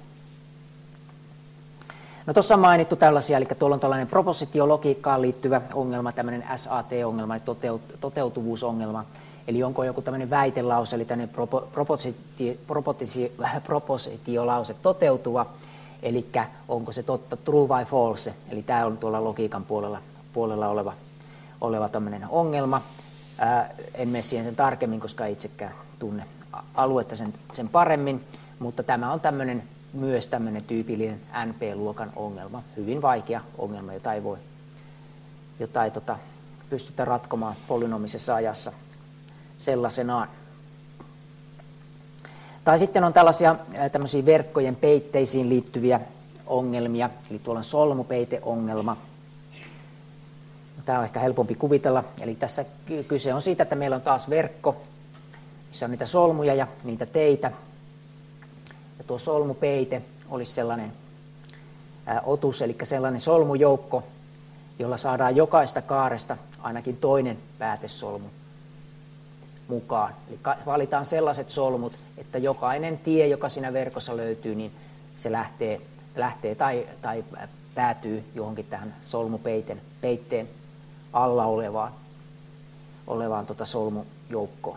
No tuossa on mainittu tällaisia, eli tuolla on tällainen propositiologiikkaan liittyvä ongelma, tämmöinen S A T-ongelma, eli toteut- toteutuvuusongelma. Eli onko joku tämmöinen väitelause, eli tämmöinen propo- propositi- propositi- propositiolause toteutuva, eli onko se totta, true vai false, eli tämä on tuolla logiikan puolella, puolella oleva, oleva tämmöinen ongelma. Ää, en mene siihen sen tarkemmin, koska itsekään tunne aluetta sen, sen paremmin, mutta tämä on tämmöinen, myös tämmöinen tyypillinen N P-luokan ongelma, hyvin vaikea ongelma, jota ei voi, jota ei tota, pystytä ratkomaan polynomisessa ajassa sellaisenaan. Tai sitten on tällaisia tämmöisiä verkkojen peitteisiin liittyviä ongelmia, eli tuolla on solmupeiteongelma. Tämä on ehkä helpompi kuvitella, eli tässä kyse on siitä, että meillä on taas verkko, missä on niitä solmuja ja niitä teitä. Ja tuo solmupeite olisi sellainen ää, otus, eli sellainen solmujoukko, jolla saadaan jokaista kaaresta ainakin toinen päätesolmu mukaan. Eli valitaan sellaiset solmut, että jokainen tie, joka siinä verkossa löytyy, niin se lähtee, lähtee tai, tai päätyy johonkin tähän solmupeitteen peitteen alla olevaan, olevaan tota solmujoukkoon.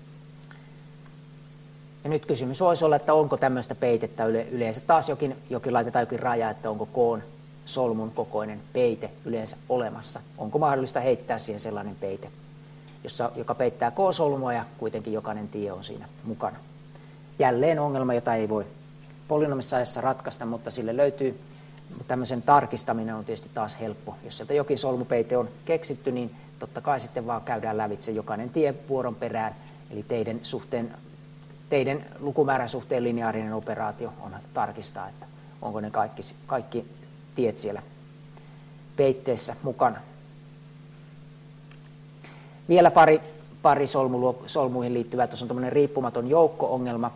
Ja nyt kysymys voisi olla, että onko tämmöistä peitettä yle, yleensä. Taas jokin, jokin laitetaan jokin raja, että onko koon solmun kokoinen peite yleensä olemassa. Onko mahdollista heittää siihen sellainen peite, jossa, joka peittää K-solmua ja kuitenkin jokainen tie on siinä mukana. Jälleen ongelma, jota ei voi polynomisessa ajassa ratkaista, mutta sille löytyy, tämmöisen tarkistaminen on tietysti taas helppo. Jos sieltä jokin solmupeite on keksitty, niin totta kai sitten vaan käydään lävitse jokainen tie vuoron perään, eli teidän, suhteen, teidän lukumäärän suhteen lineaarinen operaatio on tarkistaa, että onko ne kaikki, kaikki tiet siellä peitteessä mukana. Vielä pari, pari solmu, solmuihin liittyvää. Tuossa on tämmöinen riippumaton joukko-ongelma.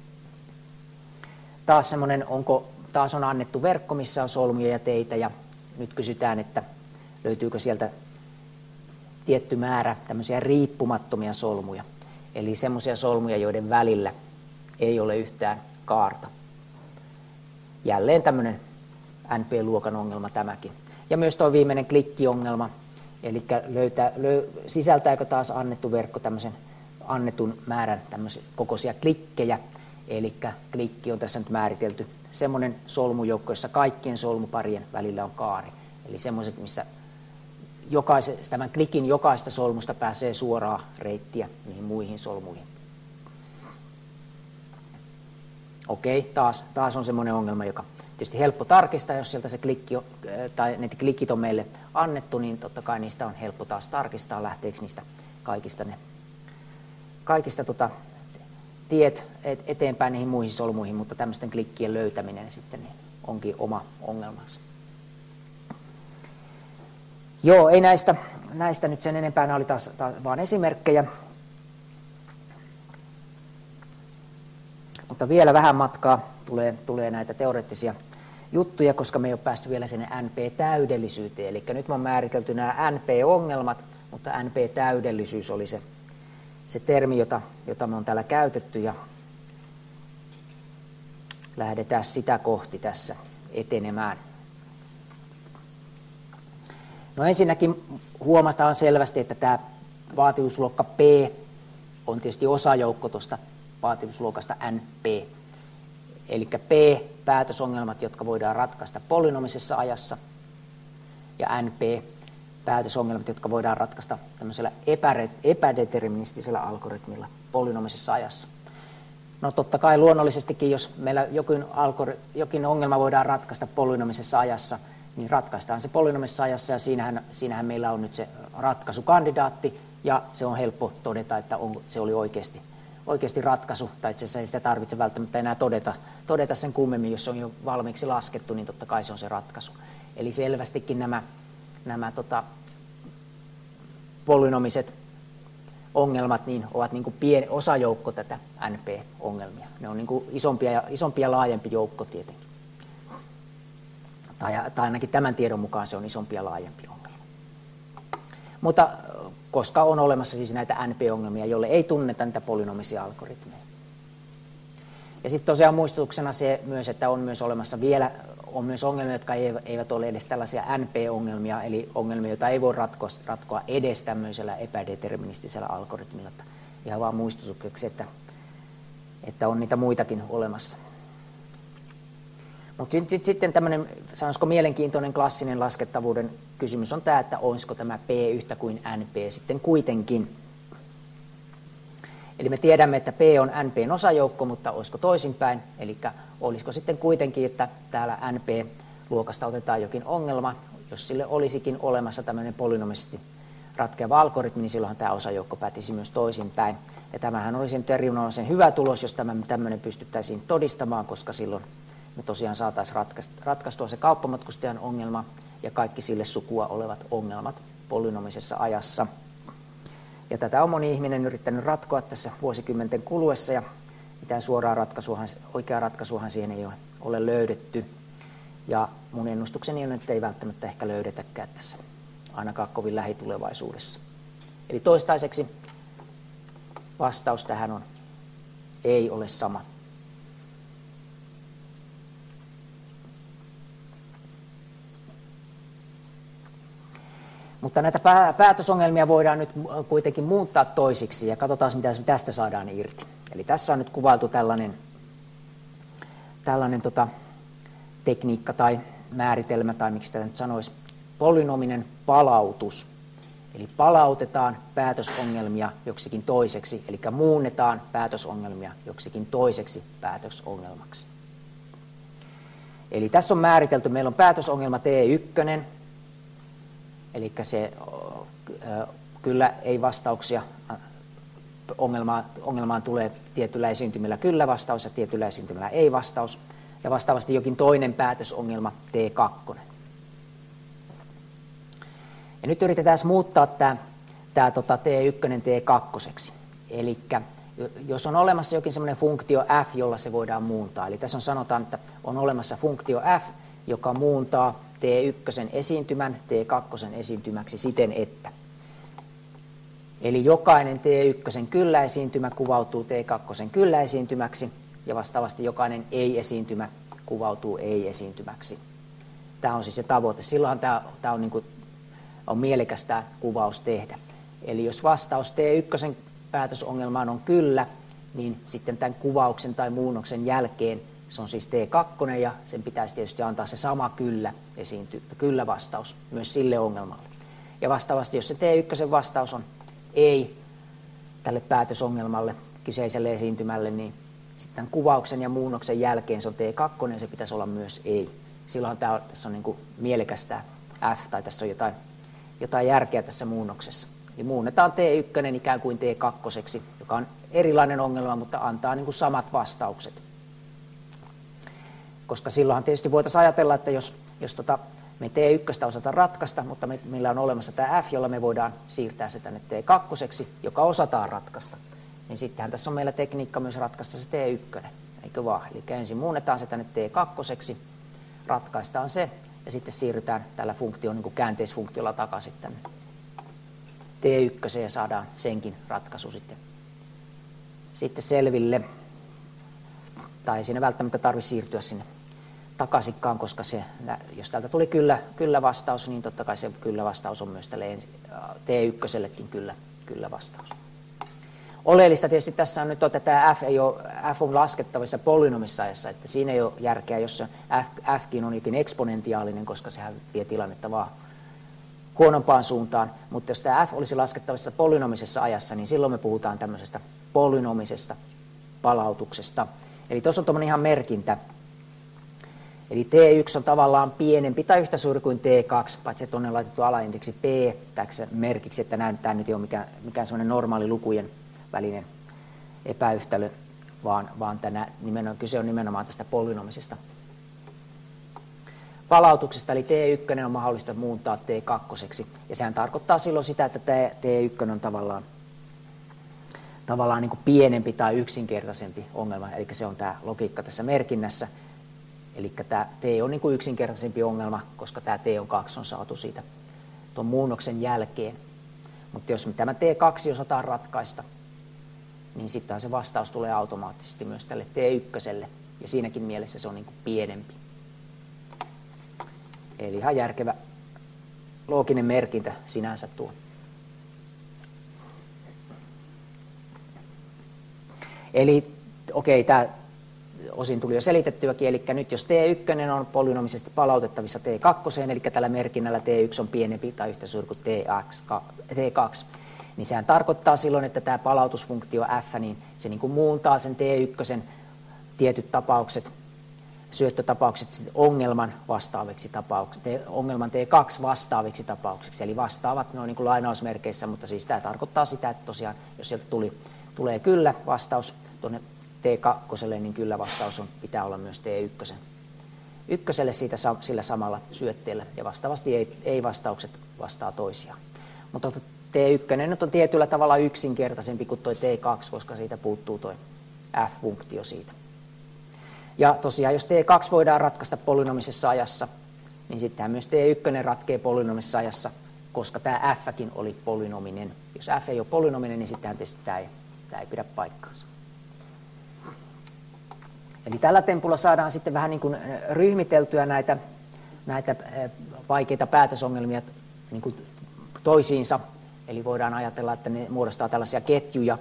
Taas, semmoinen, onko, taas on annettu verkko, missä on solmuja ja teitä, ja nyt kysytään, että löytyykö sieltä tietty määrä tämmöisiä riippumattomia solmuja. Eli semmoisia solmuja, joiden välillä ei ole yhtään kaarta. Jälleen tämmöinen N P-luokan ongelma tämäkin. Ja myös tuo viimeinen klikkiongelma, eli löytää, löy, sisältääkö taas annettu verkko tämmöisen annetun määrän tämmöisiä kokoisia klikkejä, eli klikki on tässä nyt määritelty semmoinen solmujoukko, jossa kaikkien solmuparien välillä on kaari. Eli semmoiset, missä jokaisen, tämän klikin jokaista solmusta pääsee suoraa reittiä niihin muihin solmuihin. Okei, taas, taas on semmoinen ongelma, joka tietysti helppo tarkistaa, jos sieltä se klikki tai ne klikit on meille annettu, niin totta kai niistä on helppo taas tarkistaa, lähteekö niistä kaikista, ne, kaikista tota, tiet eteenpäin niihin muihin solmuihin, mutta tämmöisten klikkien löytäminen sitten niin onkin oma ongelmansa. Joo, ei näistä, näistä nyt sen enempää, nämä oli taas, taas vaan esimerkkejä. Mutta vielä vähän matkaa tulee, tulee näitä teoreettisia juttuja, koska me ei ole päästy vielä sinne N P-täydellisyyteen. Eli nyt me on määritelty nämä N P-ongelmat, mutta N P-täydellisyys oli se, se termi, jota, jota me on täällä käytetty, ja lähdetään sitä kohti tässä etenemään. No ensinnäkin huomataan selvästi, että tämä vaativuusluokka P on tietysti osajoukko tuosta vaativuusluokasta N P. Eli P, päätösongelmat, jotka voidaan ratkaista polynomisessa ajassa, ja N P, päätösongelmat, jotka voidaan ratkaista tämmöisellä epädeterministisellä algoritmilla polynomisessa ajassa. No totta kai luonnollisestikin, jos meillä jokin, algori- jokin ongelma voidaan ratkaista polynomisessa ajassa, niin ratkaistaan se polynomisessa ajassa, ja siinähän, siinähän meillä on nyt se ratkaisukandidaatti, ja se on helppo todeta, että on, se oli oikeasti, oikeasti ratkaisu, tai itse asiassa ei sitä tarvitse välttämättä enää todeta, todeta sen kummemmin, jos se on jo valmiiksi laskettu, niin totta kai se on se ratkaisu. Eli selvästikin nämä, nämä tota, polynomiset ongelmat niin ovat niin kuin pieni osajoukko tätä N P-ongelmia. Ne on niin kuin isompia ja, isompia ja laajempi joukko tietenkin. Tai, tai ainakin tämän tiedon mukaan se on isompi ja laajempi ongelma. Mutta koska on olemassa siis näitä N P-ongelmia, joille ei tunneta niitä polynomisia algoritmeja. Ja sitten tosiaan muistutuksena se myös, että on myös olemassa vielä on myös ongelmia, jotka eivät ole edes tällaisia N P-ongelmia, eli ongelmia, joita ei voi ratkoa, ratkoa edes tämmöisellä epädeterministisellä algoritmilla. Ihan vaan muistutukseksi, että, että on niitä muitakin olemassa. Mutta sitten tämmöinen, sanoisiko mielenkiintoinen klassinen laskettavuuden kysymys on tämä, että olisiko tämä P yhtä kuin N P sitten kuitenkin. Eli me tiedämme, että P on N P:n osajoukko, mutta olisiko toisinpäin, eli olisiko sitten kuitenkin, että täällä N P-luokasta otetaan jokin ongelma, jos sille olisikin olemassa tämmöinen polynomisesti ratkeava algoritmi, niin silloinhan tämä osajoukko pätisi myös toisinpäin. Ja tämähän olisi nyt erinomaisen hyvä tulos, jos tämä tämmöinen pystyttäisiin todistamaan, koska silloin me tosiaan saataisiin ratkaistua se kauppamatkustajan ongelma ja kaikki sille sukua olevat ongelmat polynomisessa ajassa. Ja tätä on moni ihminen yrittänyt ratkoa tässä vuosikymmenten kuluessa, ja mitään suoraa ratkaisuahan, oikeaa ratkaisuahan siihen ei ole, ole löydetty. Ja mun ennustukseni on, että ei välttämättä ehkä löydetäkään tässä, ainakaan kovin lähitulevaisuudessa. Eli toistaiseksi vastaus tähän on, ei ole sama. Mutta näitä päätösongelmia voidaan nyt kuitenkin muuttaa toisiksi, ja katsotaan, mitä tästä saadaan irti. Eli tässä on nyt kuvailtu tällainen, tällainen tota, tekniikka tai määritelmä, tai miksi sitä nyt sanoisi, polynominen palautus. Eli palautetaan päätösongelmia joksikin toiseksi, eli muunnetaan päätösongelmia joksikin toiseksi päätösongelmaksi. Eli tässä on määritelty, meillä on päätösongelma T yksi, eli se kyllä ei vastauksia, ongelmaan, ongelmaan tulee tietyllä esiintymällä kyllä vastaus ja tietyllä esiintymällä ei vastaus, ja vastaavasti jokin toinen päätösongelma T kaksi. Ja nyt yritetään muuttaa tämä, tämä tota T yksi T kaksi. Eli jos on olemassa jokin semmoinen funktio f, jolla se voidaan muuntaa, eli tässä on sanotaan, että on olemassa funktio f, joka muuntaa T yksi esiintymän T kaksi esiintymäksi siten, että. Eli jokainen T yksi kyllä-esiintymä kuvautuu T kaksi kyllä-esiintymäksi, ja vastaavasti jokainen ei-esiintymä kuvautuu ei-esiintymäksi. Tämä on siis se tavoite. Silloinhan tämä, tämä on, niin kuin, on mielekäs tämä kuvaus tehdä. Eli jos vastaus T yksi päätösongelmaan on kyllä, niin sitten tämän kuvauksen tai muunnoksen jälkeen se on siis T kaksi, ja sen pitäisi tietysti antaa se sama kyllä, esiinty, kyllä vastaus myös sille ongelmalle. Ja vastaavasti, jos se T yksi vastaus on ei tälle päätösongelmalle, kyseiselle esiintymälle, niin sitten kuvauksen ja muunnoksen jälkeen se on T kaksi, ja se pitäisi olla myös ei. Silloin tämä on, tässä on niin kuin mielekäs tämä F, tai tässä on jotain, jotain järkeä tässä muunnoksessa. Eli muunnetaan T yksi ikään kuin T kaksi, joka on erilainen ongelma, mutta antaa niin kuin samat vastaukset. Koska silloinhan tietysti voitaisiin ajatella, että jos, jos tota, me T yksi osataan ratkaista, mutta me, meillä on olemassa tämä f, jolla me voidaan siirtää se tänne T kaksi, joka osataan ratkaista, niin sittenhän tässä on meillä tekniikka myös ratkaista se T yksi, eikö vaan? Eli ensin muunnetaan se tänne T kaksi, ratkaistaan se, ja sitten siirrytään tällä funktion, niin kuin käänteisfunktiolla takaisin tänne T yksi, ja saadaan senkin ratkaisu sitten, sitten selville. Tai ei siinä välttämättä tarvitse siirtyä sinne takaisinkaan, koska se, jos täältä tuli kyllä, kyllä vastaus, niin totta kai se kyllä vastaus on myös tälle T ykkösellekin kyllä, kyllä vastaus. Oleellista tietysti tässä on nyt, että tämä f, ei ole, f on laskettavissa polynomisessa ajassa, että siinä ei ole järkeä, jos se f, fkin on jokin eksponentiaalinen, koska sehän vie tilannetta vaan huonompaan suuntaan. Mutta jos tämä f olisi laskettavissa polynomisessa ajassa, niin silloin me puhutaan tämmöisestä polynomisesta palautuksesta. Eli tuossa on tuommoinen ihan merkintä. Eli T yksi on tavallaan pienempi tai yhtä suuri kuin T kaksi, paitsi että on laitettu alaindeksi P täksi merkiksi, että tämä nyt ei ole mikään, mikään semmoinen normaali lukujen välinen epäyhtälö, vaan, vaan tänä, nimenomaan, kyse on nimenomaan tästä polynomisesta palautuksesta. Eli T yksi on mahdollista muuntaa T kaksi, ja sehän tarkoittaa silloin sitä, että T yksi on tavallaan tavallaan niin kuin pienempi tai yksinkertaisempi ongelma, eli se on tämä logiikka tässä merkinnässä. Eli tämä T on niin kuin yksinkertaisempi ongelma, koska tämä T on kaksi on saatu siitä tuon muunnoksen jälkeen. Mutta jos me tämä T kaksi osataan ratkaista, niin sitten se vastaus tulee automaattisesti myös tälle T yksi, ja siinäkin mielessä se on niin kuin pienempi. Eli ihan järkevä looginen merkintä sinänsä tuo. Eli okei, tämä osin tuli jo selitettyäkin, eli nyt jos T yksi on polynomisesti palautettavissa T kaksi, eli tällä merkinnällä T yksi on pienempi tai yhtä suuri kuin T kaksi, niin sehän tarkoittaa silloin, että tämä palautusfunktio f, niin se niin kuin muuntaa sen T yksi tietyt tapaukset syöttötapaukset sitten ongelman vastaaviksi tapauksiksi, ongelman T kaksi vastaaviksi tapauksiksi, eli vastaavat noin niin kuin lainausmerkeissä, mutta siis tämä tarkoittaa sitä, että tosiaan jos sieltä tuli, tulee kyllä vastaus tuonne T kaksi, niin kyllä vastaus on, pitää olla myös T yksi. Ykköselle siitä sillä samalla syötteellä, ja vastaavasti ei, ei vastaukset vastaa toisiaan. Mutta T yksi nyt on tietyllä tavalla yksinkertaisempi kuin tuo T kaksi, koska siitä puuttuu tuo f-funktio siitä. Ja tosiaan, jos T kaksi voidaan ratkaista polynomisessa ajassa, niin sittenhän myös T yksi ratkee polynomisessa ajassa, koska tämä fkin oli polynominen. Jos f ei ole polynominen, niin sittenhän tietysti tämä ei, tämä ei pidä paikkaansa. Eli tällä tempulla saadaan sitten vähän niin kuin ryhmiteltyä näitä, näitä vaikeita päätösongelmia niin kuin toisiinsa. Eli voidaan ajatella, että ne muodostaa tällaisia ketjuja.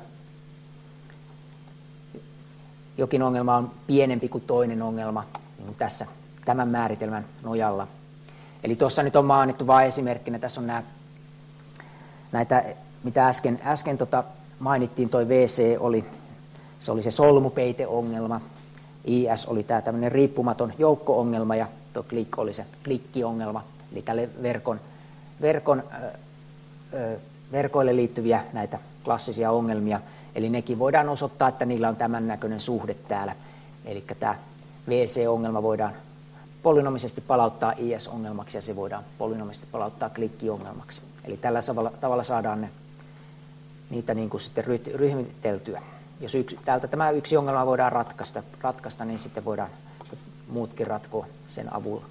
Jokin ongelma on pienempi kuin toinen ongelma niin kuin tässä tämän määritelmän nojalla. Eli tuossa nyt on mainittu vain esimerkkinä. Tässä on nämä, näitä, mitä äsken, äsken tota mainittiin, toi V C oli, se oli se solmupeiteongelma. I S oli tämä tämmöinen riippumaton joukko-ongelma ja tuo click oli se klikkiongelma. Eli tälle verkon, verkon, ö, ö, verkoille liittyviä näitä klassisia ongelmia. Eli nekin voidaan osoittaa, että niillä on tämän näköinen suhde täällä. Eli tämä V C-ongelma voidaan polynomisesti palauttaa I S-ongelmaksi ja se voidaan polynomisesti palauttaa klikkiongelmaksi. Eli tällä tavalla saadaan ne, niitä niin kuin sitten ryhmiteltyä. Jos yksi, täältä tämä yksi ongelma voidaan ratkaista, ratkaista, niin sitten voidaan muutkin ratkoa sen avulla.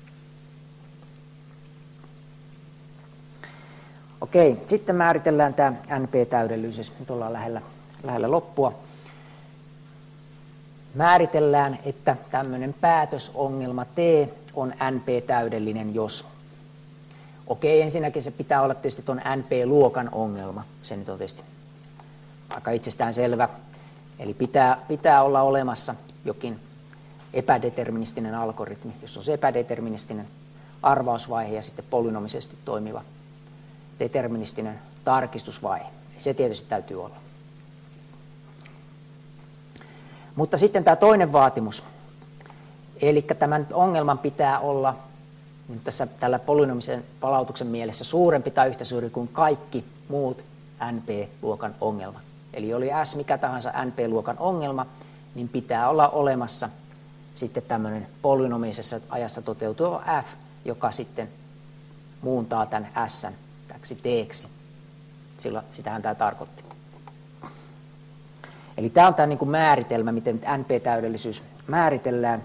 Okei, sitten määritellään tämä N P-täydellisyys. Nyt ollaan lähellä, lähellä loppua. Määritellään, että tämmöinen päätösongelma T on N P-täydellinen, jos... Okei, ensinnäkin se pitää olla tietysti tuon N P-luokan ongelma. Se nyt on tietysti aika itsestään selvä. Eli pitää, pitää olla olemassa jokin epädeterministinen algoritmi, jos on se epädeterministinen arvausvaihe ja sitten polynomisesti toimiva deterministinen tarkistusvaihe. Se tietysti täytyy olla. Mutta sitten tämä toinen vaatimus, eli tämän ongelman pitää olla niin tässä tällä polynomisen palautuksen mielessä suurempi tai yhtä suuri kuin kaikki muut N P-luokan ongelmat. Eli oli S mikä tahansa N P-luokan ongelma, niin pitää olla olemassa sitten tämmöinen polynomisessa ajassa toteutuva F, joka sitten muuntaa tämän S:n täksi T:ksi. Sillä sitähän tämä tarkoitti. Eli tämä on tämä niin kuin määritelmä, miten N P-täydellisyys määritellään.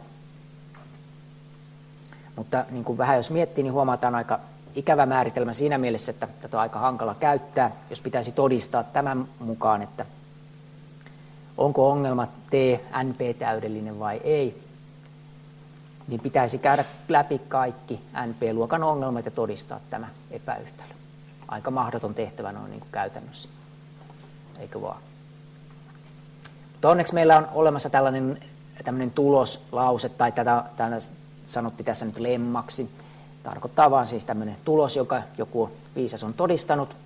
Mutta niin kuin vähän jos miettii, niin huomataan aika ikävä määritelmä siinä mielessä, että tätä on aika hankala käyttää, jos pitäisi todistaa tämän mukaan, että onko ongelma T N P-täydellinen vai ei, niin pitäisi käydä läpi kaikki N P-luokan ongelmat ja todistaa tämä epäyhtälö. Aika mahdoton tehtävä noin niin kuin käytännössä, eikö vaan? Mutta onneksi meillä on olemassa tällainen tämmöinen tuloslause, tai tätä, tätä sanottiin tässä nyt lemmaksi. Tarkoittaa vaan siis tämmöinen tulos, joka joku viisas on todistanut.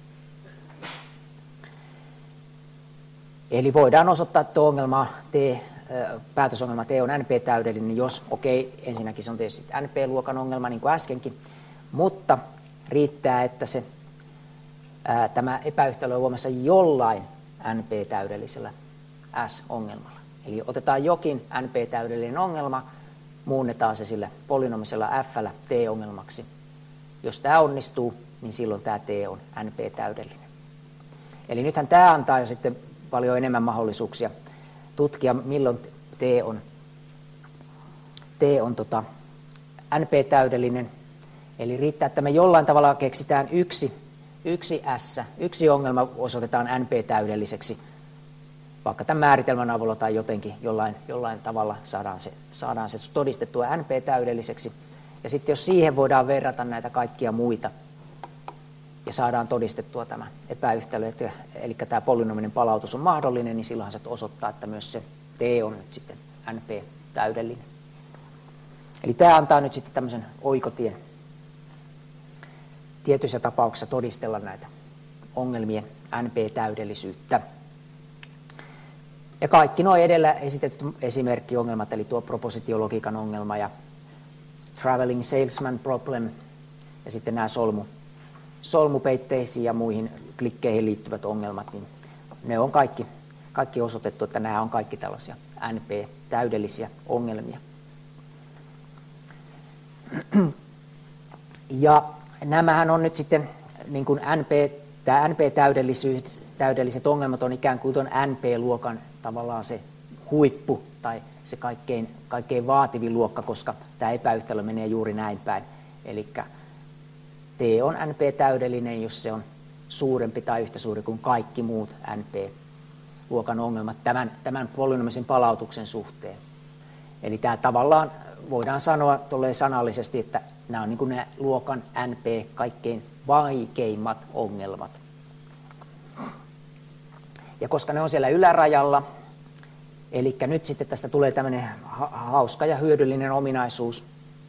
Eli voidaan osoittaa, että ongelma T, päätösongelma T on N P-täydellinen, jos, okei, okay, ensinnäkin se on tietysti N P-luokan ongelma, niin kuin äskenkin, mutta riittää, että se, ää, tämä epäyhtälö on huomassa jollain N P-täydellisellä S-ongelmalla. Eli otetaan jokin N P-täydellinen ongelma, muunnetaan se sillä polynomisella F:llä T-ongelmaksi. Jos tämä onnistuu, niin silloin tämä T on N P-täydellinen. Eli nythän tämä antaa jo sitten paljon enemmän mahdollisuuksia tutkia, milloin T on, T on tota N P-täydellinen. Eli riittää, että me jollain tavalla keksitään yksi, yksi S, yksi ongelma osoitetaan N P-täydelliseksi, vaikka tämän määritelmän avulla tai jotenkin jollain, jollain tavalla saadaan se, saadaan se todistettua N P-täydelliseksi. Ja sitten jos siihen voidaan verrata näitä kaikkia muita ja saadaan todistettua tämä epäyhtälö, eli tämä polynominen palautus on mahdollinen, niin silloinhan se osoittaa, että myös se T on nyt sitten N P-täydellinen. Eli tämä antaa nyt sitten tämmöisen oikotien tietyissä tapauksissa todistella näitä ongelmien N P-täydellisyyttä. Ja kaikki nuo edellä esitetyt esimerkkiongelmat, eli tuo propositiologiikan ongelma ja traveling salesman problem ja sitten nämä solmu, solmupeitteisiin ja muihin klikkeihin liittyvät ongelmat, niin ne on kaikki, kaikki osoitettu, että nämä on kaikki tällaisia N P-täydellisiä ongelmia. Ja nämähän on nyt sitten niin kuin N P, tämä N P-täydelliset ongelmat on ikään kuin tuon N P-luokan tavallaan se huippu tai se kaikkein, kaikkein vaativin luokka, koska tämä epäyhtälö menee juuri näin päin. Eli T on N P-täydellinen, jos se on suurempi tai yhtä suuri kuin kaikki muut N P-luokan ongelmat tämän, tämän polynomisen palautuksen suhteen. Eli tämä tavallaan voidaan sanoa tolleen sanallisesti, että nämä on niin kuin ne luokan N P kaikkein vaikeimmat ongelmat. Ja koska ne on siellä ylärajalla, eli nyt sitten tästä tulee tämmöinen hauska ja hyödyllinen ominaisuus.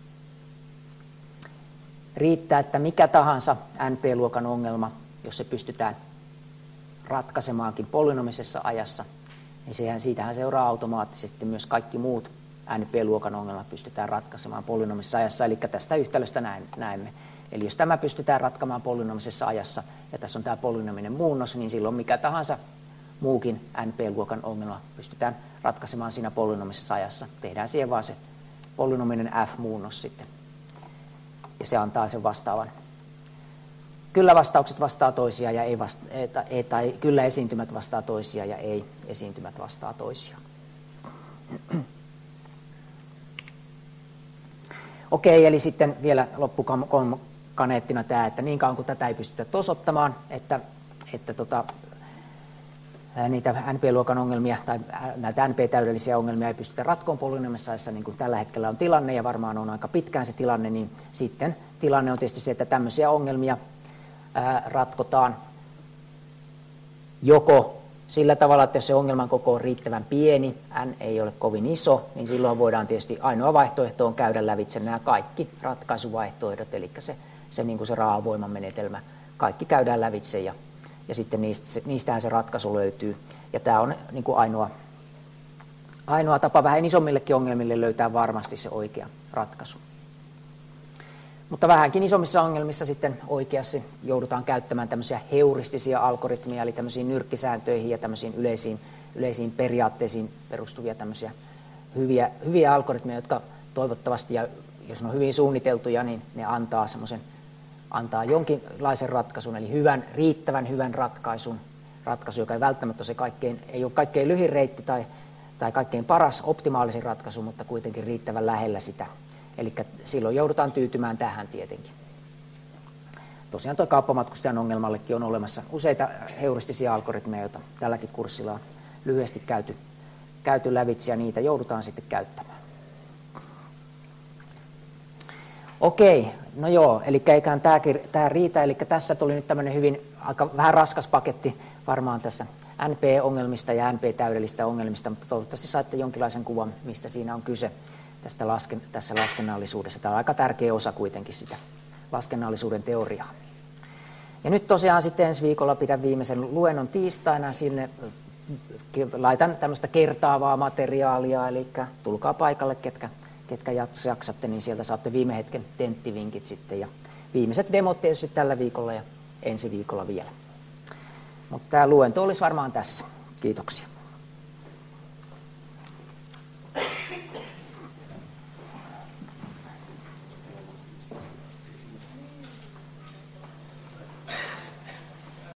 Riittää, että mikä tahansa N P-luokan ongelma, jos se pystytään ratkaisemaankin polynomisessa ajassa, niin sehän, siitähän seuraa automaattisesti myös kaikki muut N P-luokan ongelmat pystytään ratkaisemaan polynomisessa ajassa, eli tästä yhtälöstä näemme. Eli jos tämä pystytään ratkamaan polynomisessa ajassa, ja tässä on tämä polynominen muunnos, niin silloin mikä tahansa muukin N P-luokan ongelma pystytään ratkaisemaan siinä polynomisessa ajassa. Tehdään siihen vaan se polynominen F-muunnos sitten. Ja se antaa sen vastaavan. Kyllä vastaukset vastaa toisiaan ja ei vasta, ei, tai kyllä esiintymät vastaa toisiaan ja ei esiintymät vastaa toisiaan. Okei, eli sitten vielä loppukaneettina tämä, että niin kauan kuin tätä ei pystytä osoittamaan, että, että tota, niitä N P-luokan ongelmia tai näitä N P-täydellisiä ongelmia ei pystytä ratkoon polynomisessa ajassa, niin kuin tällä hetkellä on tilanne ja varmaan on aika pitkään se tilanne, niin sitten tilanne on tietysti se, että tämmöisiä ongelmia ää, ratkotaan joko sillä tavalla, että jos se ongelman koko on riittävän pieni, n ei ole kovin iso, niin silloin voidaan tietysti ainoa vaihtoehto on käydä lävitse nämä kaikki ratkaisuvaihtoehdot, eli se, se, niin kuin se raa'avoiman menetelmä, kaikki käydään lävitse ja, ja sitten niistä, niistähän se ratkaisu löytyy. Ja tämä on niin kuin ainoa, ainoa tapa vähän isommillekin ongelmille löytää varmasti se oikea ratkaisu. Mutta vähänkin isommissa ongelmissa sitten oikeasti joudutaan käyttämään tämmöisiä heuristisia algoritmeja, eli tämmöisiin nyrkkisääntöihin ja tämmöisiin yleisiin, yleisiin periaatteisiin perustuvia tämmöisiä hyviä, hyviä algoritmeja, jotka toivottavasti, ja jos ne on hyvin suunniteltuja, niin ne antaa semmoisen, antaa jonkinlaisen ratkaisun, eli hyvän, riittävän hyvän ratkaisun, ratkaisu, joka ei välttämättä ole se kaikkein, ei ole kaikkein lyhin reitti tai, tai kaikkein paras, optimaalisin ratkaisu, mutta kuitenkin riittävän lähellä sitä. Eli silloin joudutaan tyytymään tähän tietenkin. Tosiaan tuo kauppamatkustajan ongelmallekin on olemassa useita heuristisia algoritmeja, joita tälläkin kurssilla on lyhyesti käyty, käyty lävitse, ja niitä joudutaan sitten käyttämään. Okei, no joo, eli eiköhän tämä riitä, eli tässä tuli nyt tämmöinen hyvin, aika vähän raskas paketti varmaan tässä N P-ongelmista ja N P-täydellistä ongelmista, mutta toivottavasti saitte jonkinlaisen kuvan, mistä siinä on kyse. Tästä lasken, tässä laskennallisuudessa. Tämä on aika tärkeä osa kuitenkin sitä laskennallisuuden teoriaa. Ja nyt tosiaan sitten ensi viikolla pidän viimeisen luennon tiistaina. Sinne laitan tämmöistä kertaavaa materiaalia, eli tulkaa paikalle, ketkä, ketkä jaksatte, niin sieltä saatte viime hetken tenttivinkit sitten. Ja viimeiset demot tietysti tällä viikolla ja ensi viikolla vielä. Mutta tämä luento olisi varmaan tässä. Kiitoksia.